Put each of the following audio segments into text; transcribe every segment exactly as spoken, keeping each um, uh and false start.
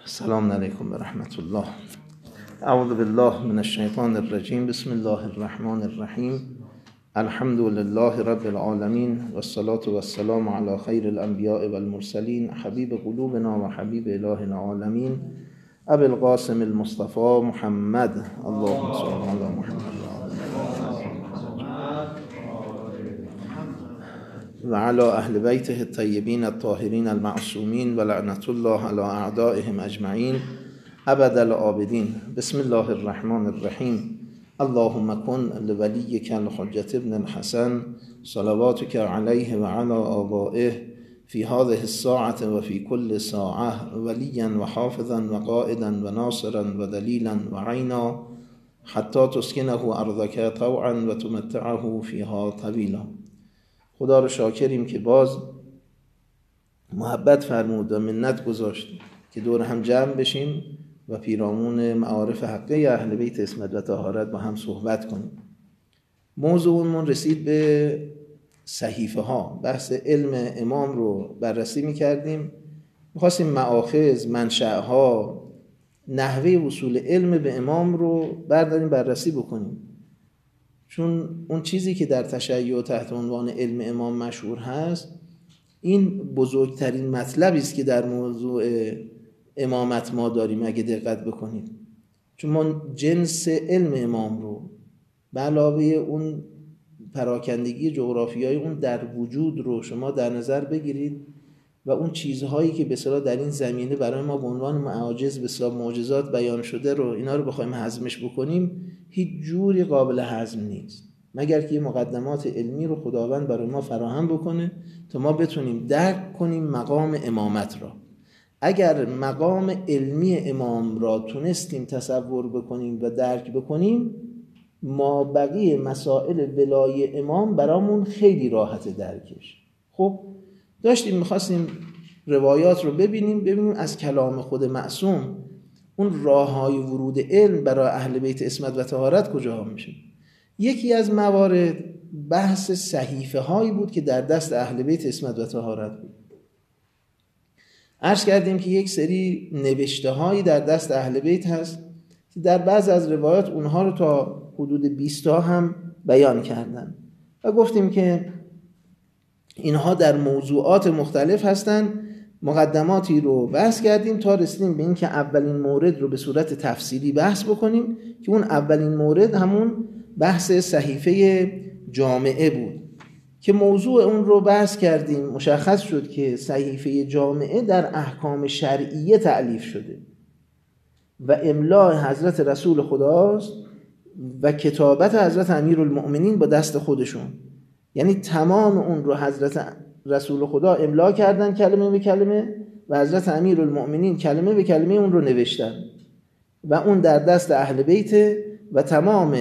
السلام علیکم و رحمت الله. اعوذ بالله من الشیطان الرجیم. بسم الله الرحمن الرحیم. الحمد لله رب العالمین و الصلاة و السلام علی خیر الانبیاء و المرسلین حبیب قلوبنا و حبیب اله العالمین ابی القاسم المصطفى محمد. اللهم صل علی محمد و علی اهل بیته الطیبین الطاهرین المعصومین و لعنت الله علی اعدائهم اجمعین ابد الآبدین. بسم الله الرحمن الرحیم. اللهم کن لولیک الحجة ابن الحسن صلواتک علیه و علی آبائه فی هذه الساعة و فی کل ساعة ولیا و حافظا و قائدا و ناصرا و دلیلا و عینا حتی تسکنه ارضک طوعا و تمتعه فیها طویلا. خدا رو شاکریم که باز محبت فرمود و منت گذاشت که دور هم جمع بشیم و پیرامون معارف حقه اهل بیت عصمت و طهارت با هم صحبت کنیم. موضوعمون رسید به صحیفه ها. بحث علم امام رو بررسی میکردیم. میخواستیم مآخذ، منشأها، نحوه وصول علم به امام رو برداریم بررسی بکنیم، چون اون چیزی که در تشیع تحت عنوان علم امام مشهور هست این بزرگترین مطلبی است که در موضوع امامت ما داریم اگه دقت بکنید، چون ما جنس علم امام رو به علاوه اون پراکندگی جغرافیایی اون در وجود رو شما در نظر بگیرید و اون چیزهایی که به اصطلاح در این زمینه برای ما به عنوان معاجز به اصطلاح معجزات بیان شده رو اینا رو بخوایم هضمش بکنیم هیچ جوری قابل هضم نیست مگر که مقدمات علمی رو خداوند برای ما فراهم بکنه تا ما بتونیم درک کنیم مقام امامت را. اگر مقام علمی امام را تونستیم تصور بکنیم و درک بکنیم ما بقیه مسائل ولای امام برامون خیلی راحت درکش. خب داشتیم میخواستیم روایات رو ببینیم ببینیم از کلام خود معصوم اون راههای ورود علم برای اهل بیت عصمت و طهارت کجا میشه. یکی از موارد بحث صحیفه هایی بود که در دست اهل بیت عصمت و طهارت بود. عرض کردیم که یک سری نوشته هایی در دست اهل بیت هست که در بعض از روایات اونها رو تا حدود بیست تا هم بیان کردن و گفتیم که اینها در موضوعات مختلف هستن. مقدماتی رو بحث کردیم تا رسیدیم به این که اولین مورد رو به صورت تفصیلی بحث بکنیم که اون اولین مورد همون بحث صحیفه جامعه بود که موضوع اون رو بحث کردیم. مشخص شد که صحیفه جامعه در احکام شرعیه تألیف شده و املاء حضرت رسول خداست و کتابت حضرت امیرالمؤمنین با دست خودشون، یعنی تمام اون رو حضرت رسول خدا املا کردن کلمه به کلمه و حضرت امیرالمؤمنین کلمه به کلمه اون رو نوشتن و اون در دست اهل بیت و تمام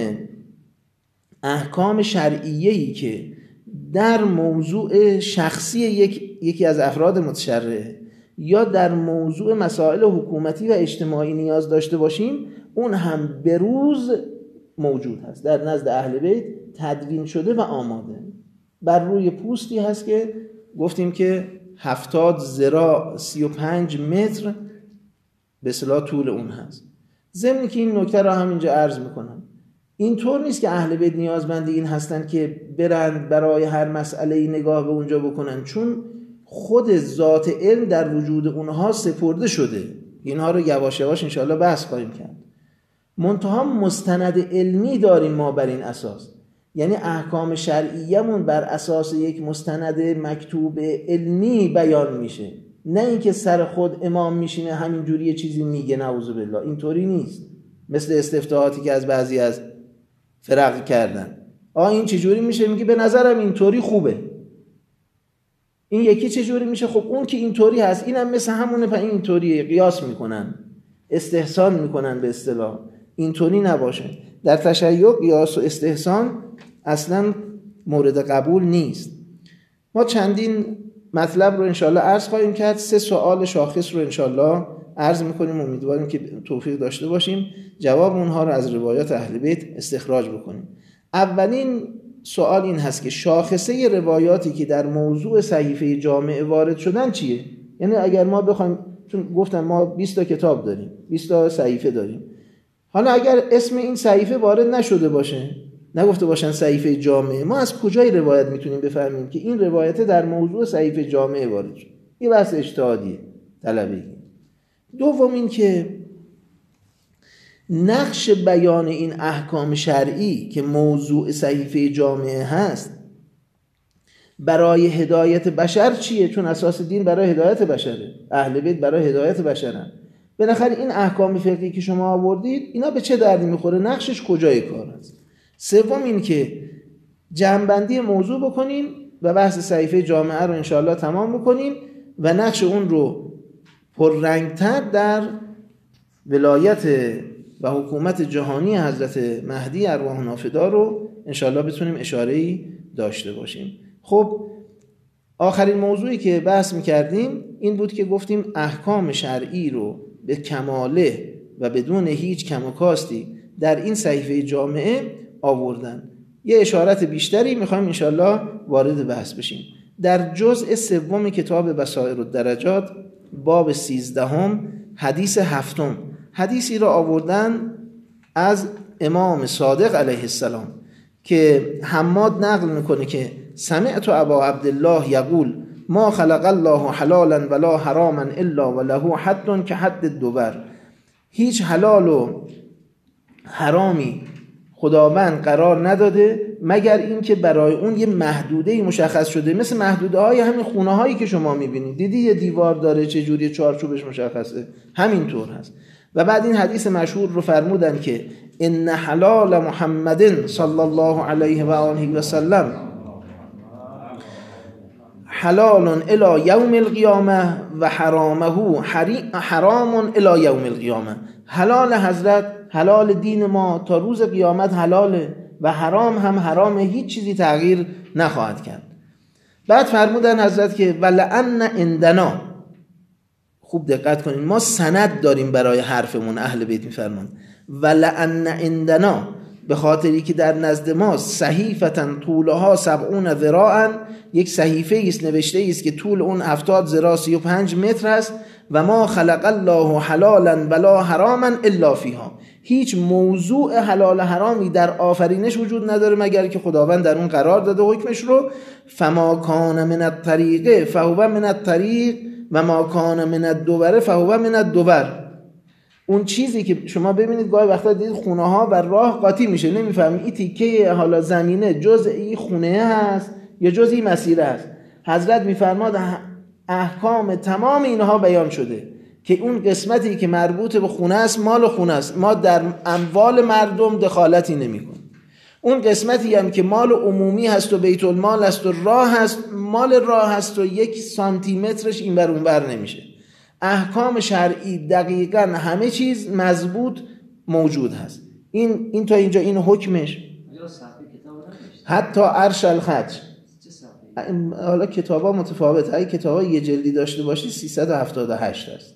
احکام شرعیه‌ای که در موضوع شخصی یک یکی از افراد متشرع یا در موضوع مسائل حکومتی و اجتماعی نیاز داشته باشیم اون هم به روز موجود هست در نزد اهل بیت، تدوین شده و آماده. بر روی پوستی هست که گفتیم که هفتاد ذراع سی و پنج متر به اصطلاح طول اون هست. ضمن که این نکته را همینجا عرض میکنم، اینطور نیست که اهل بیت نیازمند این هستن که برند برای هر مسئله نگاه به اونجا بکنن، چون خود ذات علم در وجود اونها سپرده شده. اینها رو یواش یواش انشاءالله بحث خواهیم کرد. منتها مستند علمی داریم ما بر این اساس، یعنی احکام شرعیه‌مون بر اساس یک مستند مکتوب علمی بیان میشه، نه اینکه سر خود امام میشینه همینجوری یه چیزی میگه نعوذ بالله. اینطوری نیست، مثل استفتاحاتی که از بعضی از فرق کردن. آ این چجوری میشه؟ میگه به نظرم اینطوری خوبه. این یکی چجوری میشه؟ خب اون که اینطوری هست اینم مثل همونه، پس اینطوریه، قیاس میکنن، استحسان میکنن به اصطلاح. اینطوری نباشه. در تشیع قیاس و استحسان اصلا مورد قبول نیست. ما چندین مطلب رو انشالله عرض خواهیم کرد. سه سوال شاخص رو انشالله عرض میکنیم، امیدواریم که توفیق داشته باشیم جواب اونها رو از روایات اهل بیت استخراج بکنیم. اولین سوال این هست که شاخصه روایاتی که در موضوع صحیفه جامعه وارد شدن چیه؟ یعنی اگر ما بخوایم چون گفتم ما بیست تا کتاب داریم، بیست تا صحیفه داریم. حالا اگر اسم این صحیفه وارد نشده باشه، نگفته باشن صحیفه جامعه، ما از کجای روایت میتونیم بفهمیم که این روایت در موضوع صحیفه جامعه وارد شد؟ این بحث اجتهادیه طلبه. دوم این که نقش بیان این احکام شرعی که موضوع صحیفه جامعه هست برای هدایت بشر چیه؟ چون اساس دین برای هدایت بشره، اهل بیت برای هدایت بشرن. بالاخره این احکام فقهی که شما آوردید اینا به چه دردی میخوره؟ نقشش کجای کار است؟ سوم این که جمع‌بندی موضوع بکنیم و بحث صحیفه جامعه رو انشاءالله تمام بکنیم و نقش اون رو پررنگتر در ولایت و حکومت جهانی حضرت مهدی ارواح نافدا رو انشاءالله بتونیم اشاره‌ای داشته باشیم. خب آخرین موضوعی که بحث میکردیم این بود که گفتیم احکام شرعی رو به کماله و بدون هیچ کم و کاستی در این صحیفه جامعه آوردن. یه اشارت بیشتری میخوایم انشاءالله وارد بحث بشیم. در جزء سوم کتاب بصائر الدرجات باب سیزدهم حدیث هفتم حدیثی را آوردن از امام صادق علیه السلام که حماد نقل میکنه که سمعت ابا عبدالله یقول ما خلق الله حلالا ولا حراما الا وله حد که حد الدبر. هیچ حلال و حرامی خداوند قرار نداده مگر اینکه برای اون یه محدوده‌ای مشخص شده، مثل محدوده های همین خونه هایی که شما میبینید، دیدی یه دیوار داره چه جوری چارچوبش مشخصه، همین طور هست. و بعد این حدیث مشهور رو فرمودن که ان حلال محمد صلی الله علیه و آله و سلم حلال الی یوم القیامه و حرامه حرام الی یوم القیامه. حلال حضرت، حلال دین ما تا روز قیامت حلاله و حرام هم حرامه، هیچ چیزی تغییر نخواهد کرد. بعد فرمودن حضرت که ولعن عندنا، خوب دقت کنین، ما سند داریم برای حرفمون، اهل بیت میفرمان ولعن عندنا، به خاطری که در نزد ما صحیفتن طولها سبعون ذراعا، یک صحیفه ایست نوشته است که طول اون هفتاد ذراع سی و پنج متر است و ما خلق الله حلالا ولا حراما الا فیها. هیچ موضوع حلال حرامی در آفرینش وجود نداره مگر که خداوند در اون قرار داده حکمش رو. فما کان من الطریق فهو من الطریق و ما کان من الدبر فهو من الدبر. اون چیزی که شما ببینید گاهی وقتا دیدید خونه ها و راه قاطی میشه، نمیفهمی این تیکه حالا زمینه جزء این خونه هست یا جزء این مسیر هست. حضرت میفرماد احکام تمام اینها بیان شده که اون قسمتی که مربوط به خونه است مال خونه است، ما در اموال مردم دخالتی نمی‌کنیم. اون قسمتی هم که مال عمومی هست و بیت المال است و راه هست، مال راه هست و یک سانتی مترش این بر اون بر نمیشه. احکام شرعی دقیقاً همه چیز مضبوط موجود هست. این این تا اینجا این حکمش. حتی عرش الخج، حالا کتابا متفاوته، اگه کتابا یه جلدی داشته باشی سیصد و هفتاد و هشت است.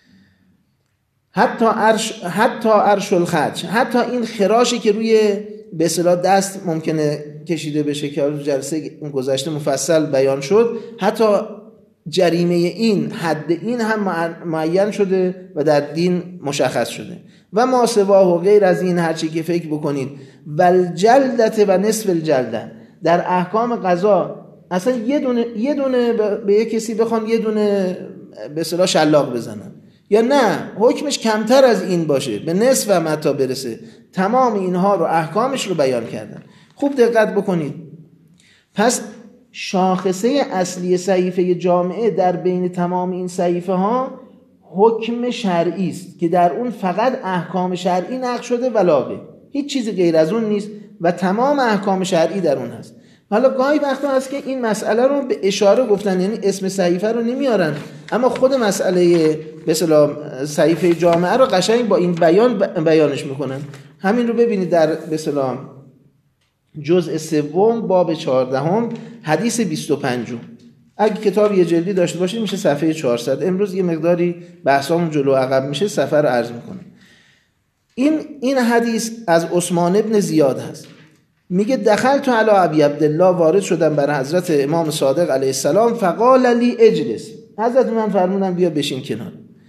حتی عرش حتی عرش الخج، حتی این خراشی که روی به اصطلاح دست ممکنه کشیده بشه که رو جلسه گذشته مفصل بیان شد، حتی جریمه این حد این هم معین شده و در دین مشخص شده. و ما سواه و غیر از این هرچی که فکر بکنید والجلدت و نصف الجلده، در احکام قضا اصلا یه دونه یه دونه به یک کسی بخوان یه دونه به اصطلاح شلاق بزنن یا نه حکمش کمتر از این باشه به نصف هم حتی برسه، تمام اینها رو احکامش رو بیان کردن. خوب دقت بکنید. پس شاخصه اصلی صحیفه جامعه در بین تمام این صحیفه ها حکم شرعی است که در اون فقط احکام شرعی نقش شده ولاغه، هیچ چیزی غیر از اون نیست و تمام احکام شرعی در اون هست. حالا گاهی وقتا هست که این مسئله رو به اشاره گفتن، یعنی اسم صحیفه رو نمیارن اما خود مسئله به اصطلاح صحیفه جامعه رو قشنگ با این بیان بیانش میکنن. همین رو ببینید در به اصطلاح جزء سوم باب چهاردهم حدیث بیست و پنج. اگه کتاب یه جلدی داشته باشید میشه صفحه چهارصد. امروز یه مقداری بحثامون جلو عقب میشه، صفحه رو عرض میکنم. این این حدیث از عثمان ابن زیاد هست. میگه دخلت علی ابی عبدالله، وارد شدم بر حضرت امام صادق علیه السلام، فقال لی اجلس، حضرت من فرمودن بیا بشین کنار.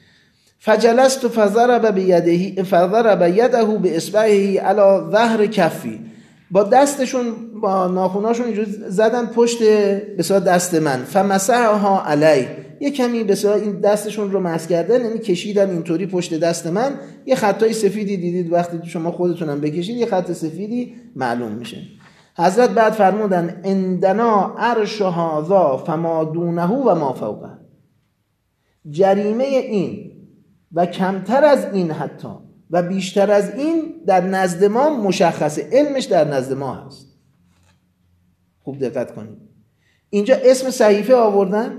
فجلست فضرب بیده فضرب یده باصبعه علی ظهر کفی، با دستشون با ناخوناشون اینجوری زدن پشت بسیار دست من. فمسحها علی، یه کمی بسیار این دستشون رو مسح کردن، یعنی کشیدن اینطوری پشت دست من. یه خطای سفیدی دیدید وقتی شما خودتونم بکشید یه خط سفیدی معلوم میشه. حضرت بعد فرمودن عندنا عرش هذا فما دونه و ما فوقه، جریمه این و کمتر از این حتی و بیشتر از این در نزد ما مشخصه، علمش در نزد ما هست. خوب دقت کنید، اینجا اسم صحیفه آوردن.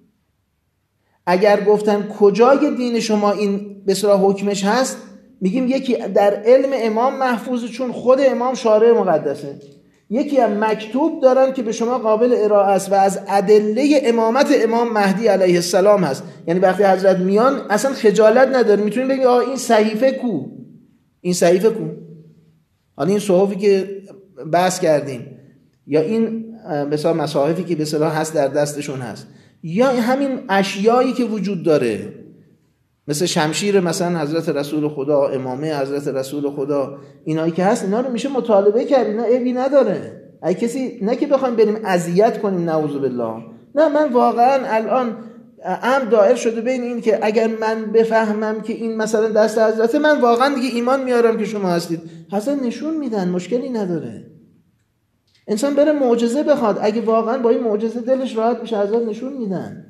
اگر گفتن کجای دین شما این به اصطلاح حکمش هست، میگیم یکی در علم امام محفوظ چون خود امام شارع مقدسه، یکی هم مکتوب دارن که به شما قابل ارائه است و از ادله امامت امام مهدی علیه السلام هست. یعنی وقتی حضرت میان اصلا خجالت نداره، میتونید بگید آه این صحیفه کو، این صحیفه کو، حالا این صحفی که بحث کردیم یا این مثلا مصاحفی که به اصطلاح هست در دستشون هست، یا همین اشیایی که وجود داره مثل شمشیر مثلا حضرت رسول خدا، امامه حضرت رسول خدا، اینایی که هست اینا رو میشه مطالبه کرد، اینا عیبی نداره. اگه کسی نه که بخوایم بریم اذیت کنیم نعوذ بالله، نه، من واقعا الان امر دائر شده بین این که اگر من بفهمم که این مثلا دست حضرت، من واقعا دیگه ایمان میارم که شما هستید. حضرت نشون میدن، مشکلی نداره. انسان بره معجزه بخواد، اگه واقعا با این معجزه دلش راحت میشه حضرت نشون میدن.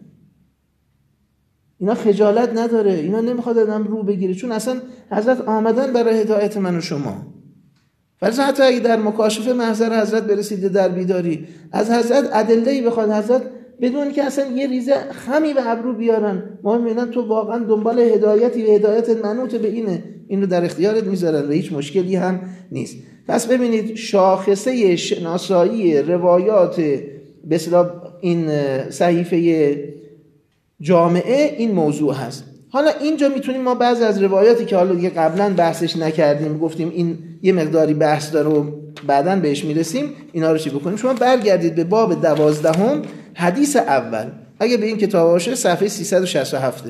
اینا خجالت نداره، اینا نمیخواد آدم رو بگیره، چون اصلا حضرت آمدن برای هدایت من و شما. فرض حتی اگه در مکاشفه محضر حضرت برسیده در بیداری، از حضرت ادله‌ای بخواد حضرت بدون که اصلا یه ریزه خمی به ابرو بیارن، ما میبینن تو واقعا دنبال هدایتی و هدایت منوط به اینه، اینو در اختیارت میذارن و هیچ مشکلی هم نیست. پس ببینید شاخصه شناسایی روایات به اصطلاح این صحیفه جامعه این موضوع هست. حالا اینجا میتونیم ما بعضی از روایاتی که حالا دیگه قبلا بحثش نکردیم، گفتیم این یه مقداری بحث داره و بعداً بهش میرسیم، اینا رو چی بکنیم. شما برگردید به باب دوازدهم حدیث اول، اگه به این کتاب باشه صفحه سیصد و شصت و هفت،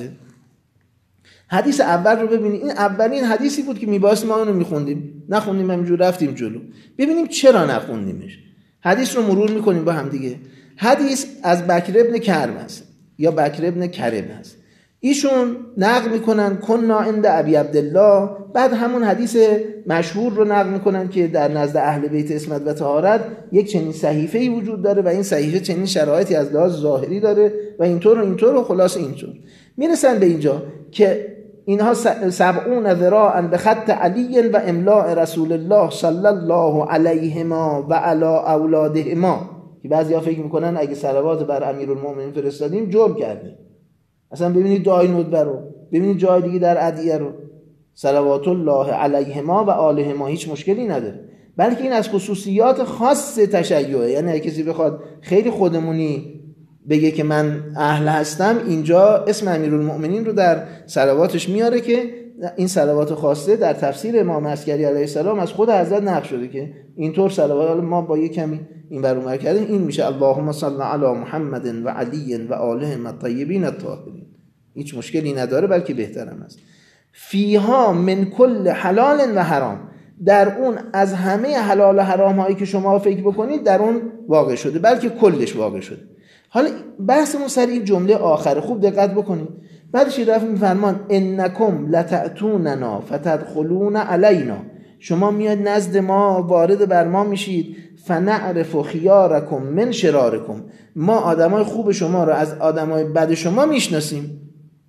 حدیث اول رو ببینید. این اولین حدیثی بود که میباس ما اونو میخوندیم، نخوندیم همینجور رفتیم جلو. ببینیم چرا نخوندیمش. حدیث رو مرور میکنیم با هم دیگه. حدیث از بکر ابن کرم است یا بکر ابن کرم است. ایشون نقل میکنن کنا عند ابی عبدالله، بعد همون حدیث مشهور رو نقل میکنن که در نزد اهل بیت عصمت و طهارت یک چنین صحیفه‌ای وجود داره و این صحیفه چنین شرایطی از لحاظ ظاهری داره و اینطور و اینطور و خلاص اینطور. میرسن به اینجا که اینها سبعون ذراعا به خط علی و املاء رسول الله صلی الله علیهما و علی اولادهما، که بعضیا فکر میکنن اگه صلوات بر امیرالمومنین فرستادیم جرم کردیم. اصلا ببینید دعای ندبه رو، ببینید جای دیگه در ادعیه رو، صلوات الله علیهما و آلهما، هیچ مشکلی نداره. بلکه این از خصوصیات خاص تشیعه، یعنی اگه کسی بخواد خیلی خودمونی بگه که من اهل هستم، اینجا اسم امیرالمومنین رو در صلواتش میاره که این صلوات خاصه در تفسیر امام عسکری علیه السلام از خود حضرت نقل شده که اینطور صلوات ما با یک کمی این بر اونور کردیم، این میشه اللهم صل علی محمد و علی و آلهم الطیبین الطاهرین. هیچ مشکلی نداره، بلکه بهترم است. فیها من کل حلال و حرام، در اون از همه حلال و حرام هایی که شما فکر بکنید در اون واقع شده، بلکه کلش واقع شده. حالا بحثمون سر این جمله آخر خوب دقت بکنید. بعدش رفت میفرمان انکم لتأتوننا فتدخلون علینا، شما میاد نزد ما، وارد بر ما میشید، فنعرف خیارکم من شرارکم، ما آدمای خوب شما رو از آدمای بد شما میشناسیم.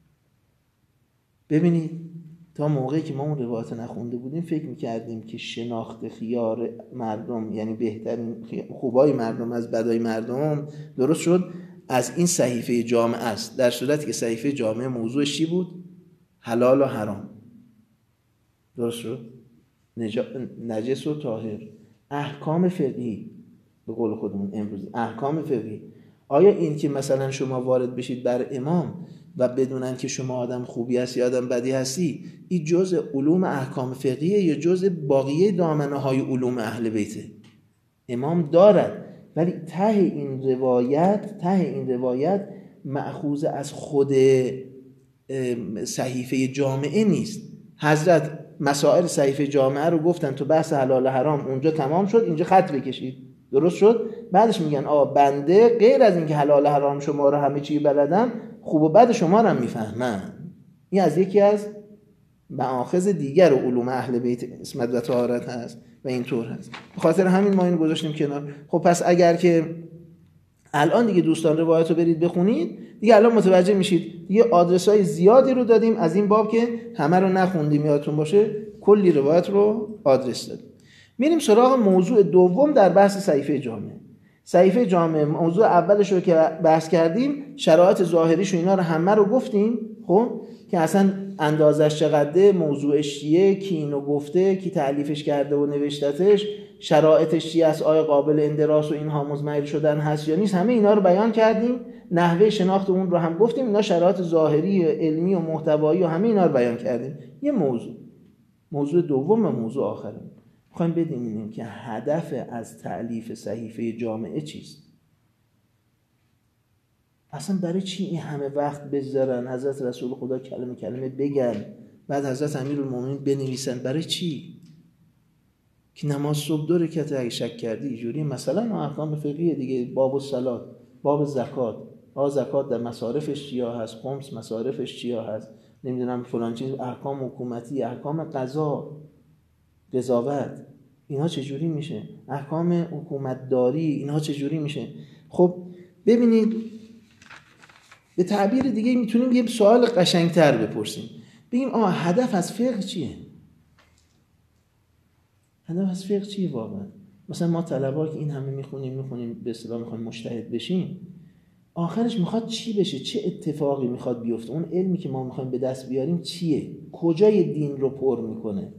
ببینید تا موقعی که ما اون روایت نخونده بودیم فکر میکردیم که شناخت خیار مردم، یعنی بهترین خوبای مردم از بدای مردم، درست شد از این صحیفه جامعه است، در صورتی که صحیفه جامعه موضوعش چی بود؟ حلال و حرام. درست شد؟ نجا... نجس و طاهر، احکام فقهی، به قول خودمون امروزی احکام فقهی. آیا این که مثلا شما وارد بشید بر امام و بدونن که شما آدم خوبی هستی یا آدم بدی هستی، این جزء علوم احکام فقهیه یا جزء باقیه دامنه های علوم اهل بیته؟ امام دارد، ولی ته این روایت ته این روایت مأخوذ از خود صحیفه جامعه نیست. حضرت مسائل صحیفه جامعه رو گفتن تو بحث حلال حرام اونجا تمام شد، اینجا خط بکشید، درست شد. بعدش میگن آ بنده غیر از اینکه حلال حرام شما رو همه چی بلدم، خوب و بد شما رو هم میفهمم. این از یکی از مآخذ دیگر علوم اهل بیت عصمت و طهارت هست و اینطور هست. به خاطر همین ما اینو گذاشتیم کنار. خب پس اگر که الان دیگه دوستان روایت رو برید بخونید، دیگه الان متوجه میشید دیگه آدرس‌های زیادی رو دادیم از این باب که همه رو نخوندیم، یادتون باشه کلی روایت رو آدرس دادیم. میریم سراغ موضوع دوم در بحث صحیفه جامعه. صحیفه جامعه موضوع اولش رو که بحث کردیم، شرایط ظاهریش و اینا رو همه رو گفتیم. خب که اصلا اندازش چقدره، موضوعش چیه، کی اینو گفته، کی تألیفش کرده و نوشتتش، شرایطش چیه است، آیا قابل اندراس و اینها مزمحل شدن هست یا نیست، همه اینا رو بیان کردیم. نحوه شناخت اون رو هم گفتیم. اینا شرایط ظاهری علمی و محتوایی و همه اینا رو بیان کردیم. یه موضوع موضوع دوم و موضوع آخرم میخوایم بدونیم که هدف از تألیف صحیفه جامعه چیست. اصلا برای چی این همه وقت بذارن حضرت رسول خدا کلمه کلمه بگن، بعد حضرت امیرالمومنین بنویسن؟ برای چی؟ که نماز صبح دو رکعت اگه شک کردی اینجوری، مثلا احکام فقهی دیگه، باب الصلات، باب زکات، آ زکات در مصارفش چیا هست، خمس مصارفش چیا هست، نمیدونم فلان چیز، احکام حکومتی، احکام قضا، قضاوت، اینها چجوری میشه، احکام حکومت داری، اینها چجوری میشه. خب ببینید به تعبیر دیگه میتونیم یه سوال قشنگتر بپرسیم، بگیم آه هدف از فقه چیه؟ هدف از فقه چیه واقعا؟ مثلا ما طلبا که این همه میخونیم میخونیم به اصطلاح میخوایم مجتهد بشیم، آخرش میخواد چی بشه؟ چه اتفاقی میخواد بیفته؟ اون علمی که ما میخوایم به دست بیاریم چیه؟ کجای دین رو پر میکنه؟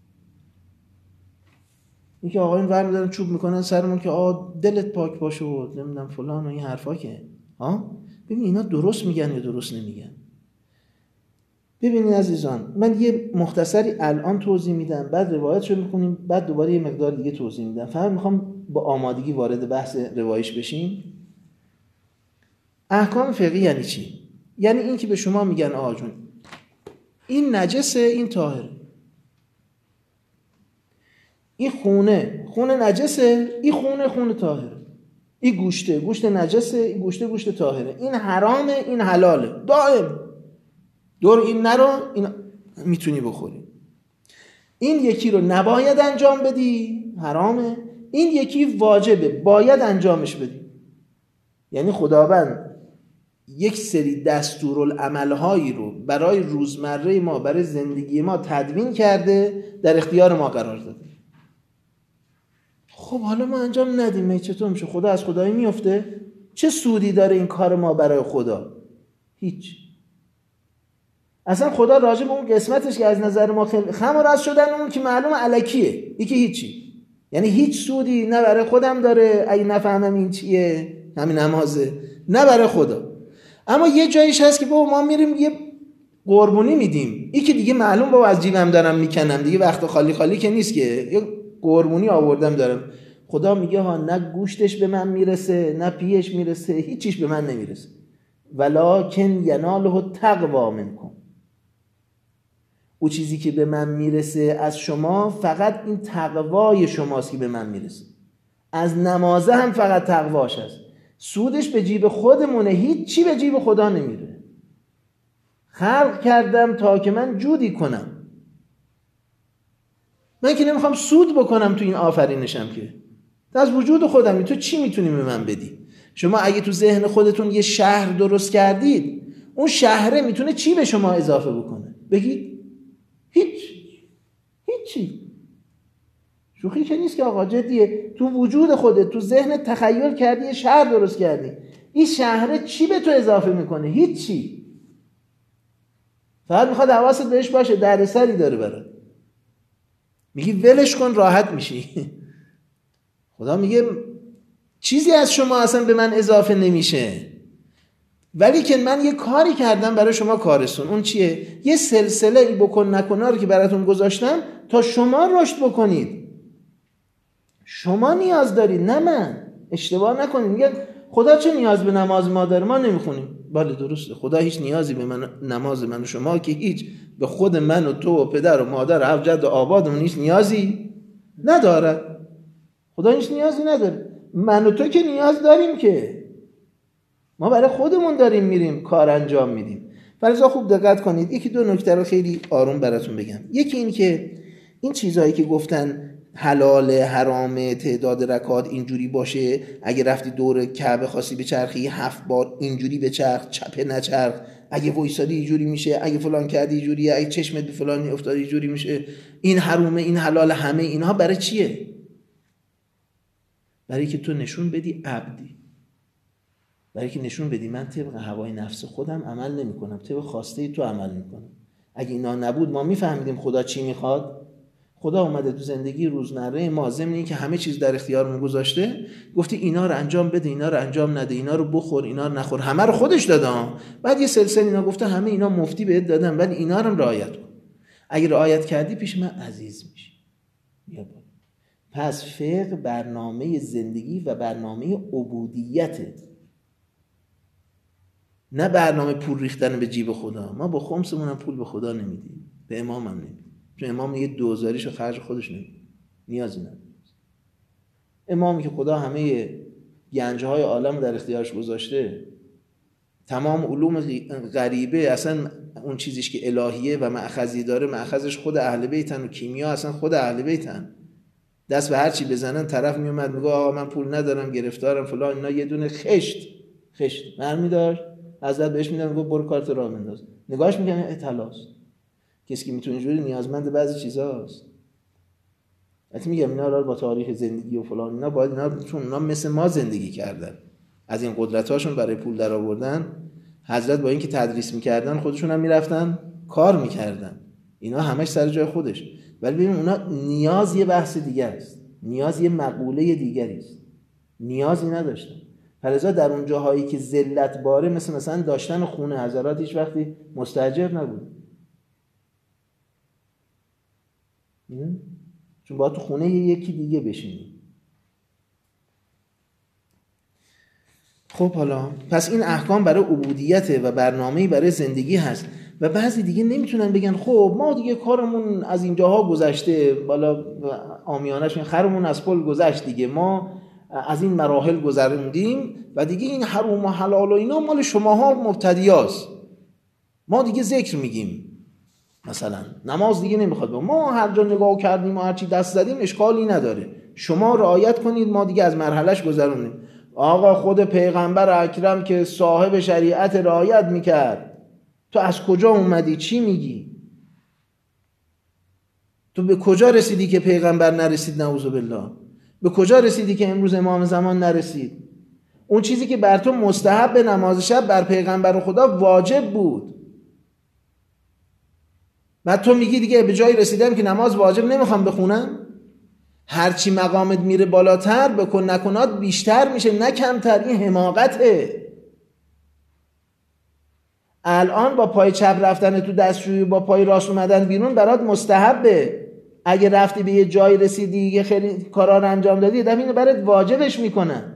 این که آقایون ورمیدارن چوب میکنن سرمون که آه دلت پاک باشه و نمیدونم فلان و این حرفا که ها، ببین اینا درست میگن یا درست نمیگن؟ ببینید عزیزان، من یه مختصری الان توضیح میدم، بعد روایتشو میخونیم، بعد دوباره یه مقدار دیگه توضیح میدم. فقط میخوام با آمادگی وارد بحث روایش بشیم. احکام فقهی یعنی چی؟ یعنی این که به شما میگن آقا جون این نجسه، این طاهره. این خونه خونه نجسه، این خونه خونه طاهره. این گوشته گوشت نجسه، این گوشته گوشت طاهره. این حرامه، این حلاله. دائم دور این نرو، این میتونی بخوری. این یکی رو نباید انجام بدی، حرامه. این یکی واجبه، باید انجامش بدی. یعنی خداوند یک سری دستورالعمل‌هایی رو برای روزمره ما، برای زندگی ما تدوین کرده، در اختیار ما قرار داده. خب حالا ما انجام ندیم، چطور میشه؟ خدا از خدایی میفته؟ چه سودی داره این کار ما برای خدا؟ هیچ. اصلا خدا راجع به اون قسمتش که از نظر ما خیلی خم و راست شدن، اون که معلوم الکیه، این که هیچی، یعنی هیچ سودی نه برای خودم داره اگه نفهمم این چیه، همین نمازه، نه برای خدا. اما یه جایش هست که بابا ما میریم یه قربونی میدیم، این که دیگه معلوم بابا از جیبم دارم میکنم دیگه، وقت خالی خالی که نیست که، یه قربونی آوردم دارم. خدا میگه ها نه گوشتش به من میرسه، نه پیش میرسه، هیچیش به من نمیرسه. ولکن یناله التقوا منکم. او چیزی که به من میرسه از شما فقط این تقوای شماست که به من میرسه. از نمازه هم فقط تقواش هست. سودش به جیب خودمونه، هیچ چی به جیب خدا نمیره. خلق کردم تا که من جودی کنم. من که نمیخوام سود بکنم تو این آفرینشم، که از وجود خودم. تو چی میتونی به من بدی؟ شما اگه تو ذهن خودتون یه شهر درست کردید، اون شهره میتونه چی به شما اضافه بکنه؟ بگید هیچ. هیچی. شوخی که نیست که آقا، جدیه. تو وجود خودت، تو ذهن تخیل کردی یه شهر درست کردی، این شهره چی به تو اضافه میکنه؟ هیچی. فقط میخواد حواست بهش باشه، دردسری داره برات. میگی ولش کن راحت میشی. خدا میگه چیزی از شما اصلا به من اضافه نمیشه، ولی که من یه کاری کردم برای شما کارستون. اون چیه؟ یه سلسله ای بکن نکن رو که براتون گذاشتم تا شما رشد بکنید. شما نیاز دارید، نه من. اشتباه نکنید. میگه خدا چه نیاز به نماز ما داره؟ ما نمیخونیم. بله درسته، خدا هیچ نیازی به من نماز من و شما که هیچ، به خود من و تو و پدر و مادر و ابجد و آبادمون هیچ نیازی نداره. خدا هیچ نیازی نداره. من و تو که نیاز داریم، که ما برای خودمون داریم میریم کار انجام میدیم. فلذا خوب دقت کنید، یکی دو نکته رو خیلی آروم براتون بگم. یکی این که این چیزهایی که گفتن حلال حرام، تعداد رکعات اینجوری باشه، اگه رفتی دور کعبه خواستی به چرخی هفت بار اینجوری به چرخ، چپه نچرخ، اگه وایسادی اینجوری میشه، اگه فلان کردی اینجوریه، اگه چشمت به فلان افتاد اینجوری میشه، این حرومه این حلال، همه اینها برای چیه؟ برای که تو نشون بدی عبدی، برای که نشون بدی من طبق هوای نفس خودم عمل نمی کنم، طبق خواسته تو عمل میکنم. اگه اینا نبود ما میفهمیدیم خدا چی میخواد. خدا اومده تو زندگی روزمره ما، ضمن این که همه چیز در اختیارمون گذاشته، گفتی اینا رو انجام بده، اینا رو انجام نده، اینا رو بخور، اینا رو نخور، همه رو خودش داده. بعد یه سلسله اینا گفته همه اینا مفتی بهت دادم، ولی اینا رو رعایت کن. اگه رعایت کردی پیش من عزیز میشی. بیا بالا. پس فقه برنامه زندگی و برنامه عبودیته، نه برنامه پول ریختن به جیب خدا. ما با خمسمون هم پول به خدا نمیدیم، به امام هم نمیدیم، چون امام یه دوزاریشو خرج خودش نمیده، نیازی نداره. امامی که خدا همه گنجهای عالم در اختیارش گذاشته، تمام علوم غریبه، اصلا اون چیزیش که الهیه و مأخذی داره، مأخذش خود اهل بیتن، و کیمیا اصلا خود اهل بیتن. دست به هر چی بزنن طرف میومد میگه آقا من پول ندارم، گرفتارم فلان. اینا یه دونه خشت خشت مرمی داشت، حضرت بهش میدن میگه برو کارت راه بنداز. نگاهش میکنه اطلاست. کسی که میتونه اینجوری نیازمند بعضی چیزاست. البته میگم اینا رو با تاریخ زندگی و فلان اینا باید اینا چون اینا مثل ما زندگی کردن، از این قدرتاشون برای پول در آوردن. حضرت با اینکه تدریس میکردن خودشون هم میرفتن کار میکردن، اینا همش سر جای خودش. ولی ببین اونا نیاز یه بحث دیگه است، نیاز یه مقوله دیگری است، نیازی نداشتن. فلذا در اون جاهایی که ذلت باره، مثل مثلا داشتن خونه، حضرات هیچ وقتی مستاجر نبود، چون باید تو خونه یکی دیگه بشینی. خب حالا پس این احکام برای عبودیته و برنامه‌ای برای زندگی هست. و بعضی دیگه نمیتونن بگن خب ما دیگه کارمون از اینجاها گذشته، بالا عامیانش خرمون از پل گذشت دیگه، ما از این مراحل گذروندیم و دیگه این حرام و حلال و اینا مال شماها مبتدیاست، ما دیگه ذکر میگیم، مثلا نماز دیگه نمیخواد، ما هر جا نگاه کردیم و هر چی دست زدیم اشکالی نداره، شما رعایت کنید، ما دیگه از مرحلهش گذروندیم. آقا خود پیغمبر اکرم که صاحب شریعت رعایت میکرد، تو از کجا اومدی؟ چی میگی؟ تو به کجا رسیدی که پیغمبر نرسید؟ نعوذ بالله. به کجا رسیدی که امروز امام زمان نرسید؟ اون چیزی که بر تو مستحب به نماز شب، بر پیغمبر خدا واجب بود. بعد تو میگی دیگه به جایی رسیدم که نماز واجب نمیخوام بخونم. هرچی مقامت میره بالاتر، بکن نکنات بیشتر میشه نه کمتر. این حماقته. الان با پای چپ رفتن تو دستشویی، با پای راست اومدن بیرون برات مستحبه. اگه رفتی به یه جایی رسیدی، یه خیلی کارا رو انجام دادی، دفعه اینو برات واجبش میکنن.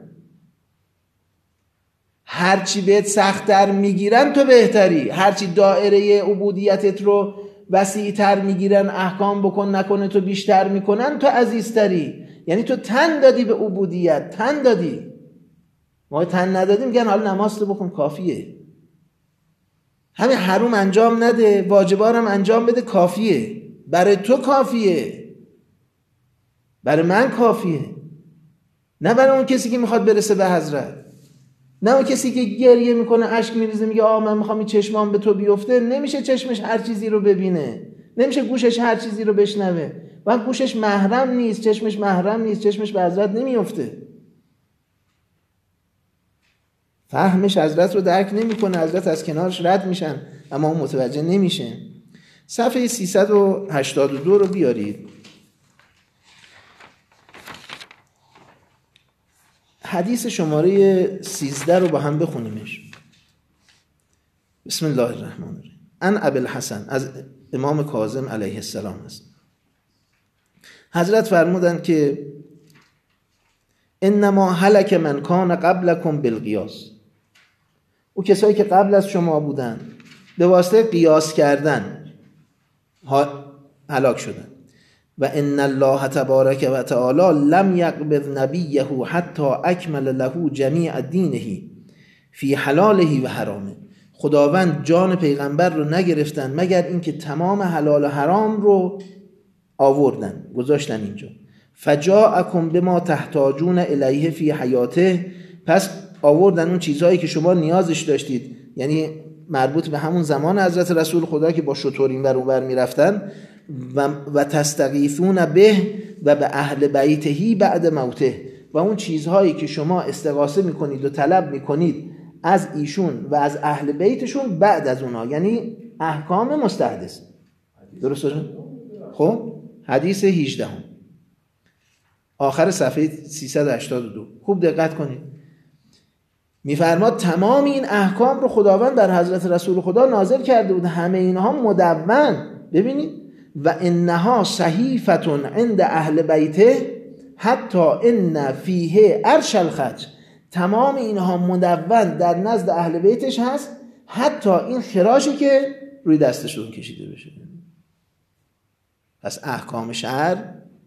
هرچی بهت سخت‌تر میگیرن تو بهتری، هرچی دایره عبودیتت رو وسیع‌تر میگیرن، احکام بکن نکنه تو بیشتر میکنن، تو عزیزتری. یعنی تو تن دادی به عبودیت، تن دادی. ما تن ندادیم، میگن حالا نماز تو بخون کافیه، همین حروم انجام نده، واجبارم انجام بده، کافیه. برای تو کافیه، برای من کافیه، نه برای اون کسی که میخواد برسه به حضرت، نه اون کسی که گریه میکنه، اشک میریزه، میگه آه من میخوام این چشمام به تو بیفته. نمیشه چشمش هر چیزی رو ببینه، نمیشه گوشش هر چیزی رو بشنوه. و گوشش محرم نیست، چشمش محرم نیست، چشمش به حضرت نمیفته، فهمش حضرت رو درک نمیکنه، حضرت از کنارش رد میشن اما اون متوجه نمیشه. صفحه سیصد و هشتاد و دو رو بیارید. حدیث شماره سیزده رو با هم بخونیمش. بسم الله الرحمن الرحیم. ان ابوالحسن، از امام کاظم علیه السلام است. حضرت فرمودند که انما هلک من کان قبلکم بالقیاس، او کسایی که قبل از شما بودن به واسطه قیاس کردن هلاک شدن. و ان الله تبارک و تعالی لم یقبض نبیه حتی اکمل له جمیع دینه فی حلاله و حرامه. خداوند جان پیغمبر رو نگرفتن مگر اینکه تمام حلال و حرام رو آوردن گذاشتن اینجا. فجاءکم بما تحتاجون الیه فی حیاته، پس آوردن اون چیزهایی که شما نیازش داشتید، یعنی مربوط به همون زمان حضرت رسول خدا که با شتر این ور اون ور میرفتن، و, و تستغیثون به و به اهل بیتهی بعد موته، و اون چیزهایی که شما استغاثه میکنید و طلب میکنید از ایشون و از اهل بیتشون بعد از اونها، یعنی احکام مستحدث. درست شد؟ خب حدیث هجده هم. آخر صفحه سیصد و هشتاد و دو خوب دقت کنید. میفرماد تمام این احکام رو خداوند بر حضرت رسول خدا نازل کرده بود، همه اینها مدون. ببینید و انها صحیفتون عند اهل بیته حتی ان فیه عرش الخج، تمام اینها مدون در نزد اهل بیتش هست، حتی این خراشی که روی دستشون کشیده بشه. پس احکام شرع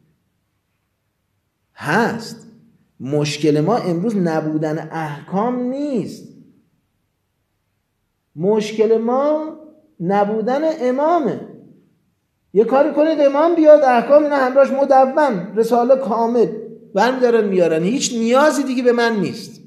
هست. مشکل ما امروز نبودن احکام نیست، مشکل ما نبودن امامه. یه کاری کنید امام بیاد، احکام اینا همراهش مدون، رساله کامل برمی‌دارن میارن، هیچ نیازی دیگه به من نیست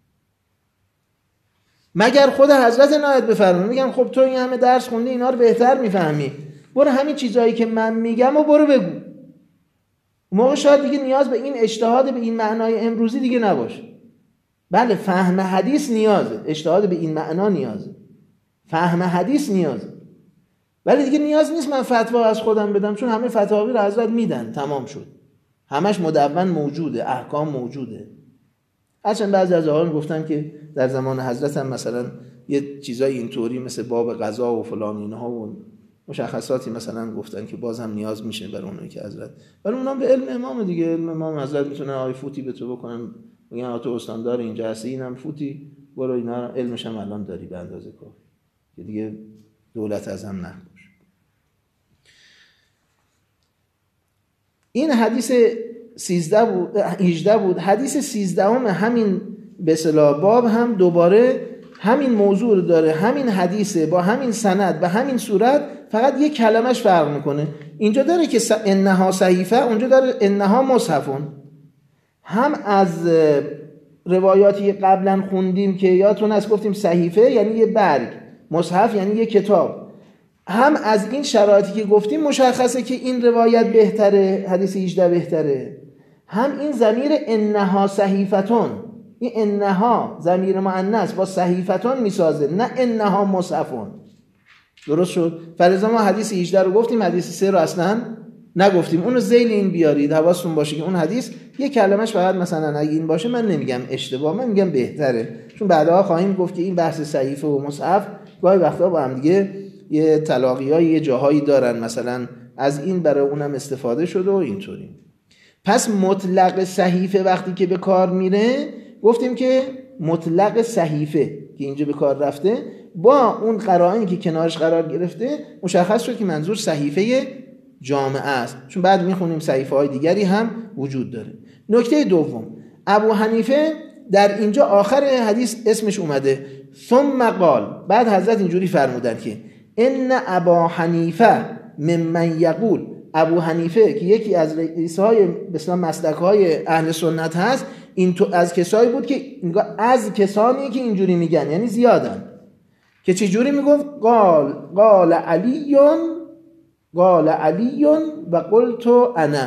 مگر خود حضرت عنایت بفرمایید. میگن خب تو این همه درس خوندی اینا رو بهتر میفهمی، برو همین چیزایی که من میگم و برو بگو. موقع شاید دیگه نیاز به این اجتهاد به این معنای امروزی دیگه نباشه. بله فهم حدیث نیازه، اجتهاد به این معنا نیازه، فهم حدیث نیازه، ولی دیگه نیاز نیست من فتوا از خودم بدم، چون همه فتاوی رو حضرت میدن، تمام شد، همش مدون موجوده، احکام موجوده. هرچند بعضی از آقایان گفتن که در زمان حضرت هم مثلا یه چیزای اینطوری مثل باب قضا و فلان اینها و مشخصاتی مثلا گفتن که باز هم نیاز میشه برای اونایی که حضرت، ولی اونام به علم امام دیگه، علم امام حضرت میتونه آی فوتی به تو بکنن، میگن تو استاندار اینجا هستی، اینم فوتی، برو اینا علمش هم الان داری به اندازه کافی که دیگه دولت از هم نخوش. این حدیث سیزده بود، هجده بود. حدیث سیزده هم همین به اصطلاح باب هم دوباره همین موضوع رو داره، همین حدیثه با همین سند به همین صورت، فقط یک کلمش فرق میکنه. اینجا داره که انها صحیفه، اونجا داره انها مصحفون. هم از روایاتی قبلا خوندیم که یادتون هست گفتیم صحیفه یعنی یه برگ، مصحف یعنی یه کتاب، هم از این شرایطی که گفتیم مشخصه که این روایت بهتره، حدیث هجده بهتره. هم این ضمیر انها صحیفتون، این انها ضمیر مؤنث با صحیفتون میسازه، نه انها مصحفون. درست شد؟ فلذا ما حدیث هجده رو گفتیم، حدیث سه رو اصلا نگفتیم. اون رو ذیل این بیارید، حواستون باشه که اون حدیث یه کلمش فقط مثلا اگه این باشه من نمیگم اشتباه، من میگم بهتره، چون بعدها خواهیم گفت که این بحث صحیفه و مصحف گاهی وقتا با هم دیگه یه تلاقی‌های یه جاهایی دارن، مثلا از این برای اونم استفاده شده و اینطوری. پس مطلق صحیفه وقتی که به کار میره، گفتیم که مطلق صحیفه که اینجا به کار رفته با اون قرائنی که کنارش قرار گرفته مشخص شد که منظور صحیفه جامعه است، چون بعد میخونیم صحیفه های دیگری هم وجود داره. نکته دوم، ابو حنیفه در اینجا آخر حدیث اسمش اومده ثم قال، بعد حضرت اینجوری فرمودن که ان ابا حنیفه ممن یقول، ابو حنیفه که یکی از رئیس‌های به اصطلاح مسلک‌های اهل سنت هست، این تو از کسایی بود که از کسانی که اینجوری میگن، یعنی زیادن، که چه جوری میگفت قال قال علی قال علی و قلت انا،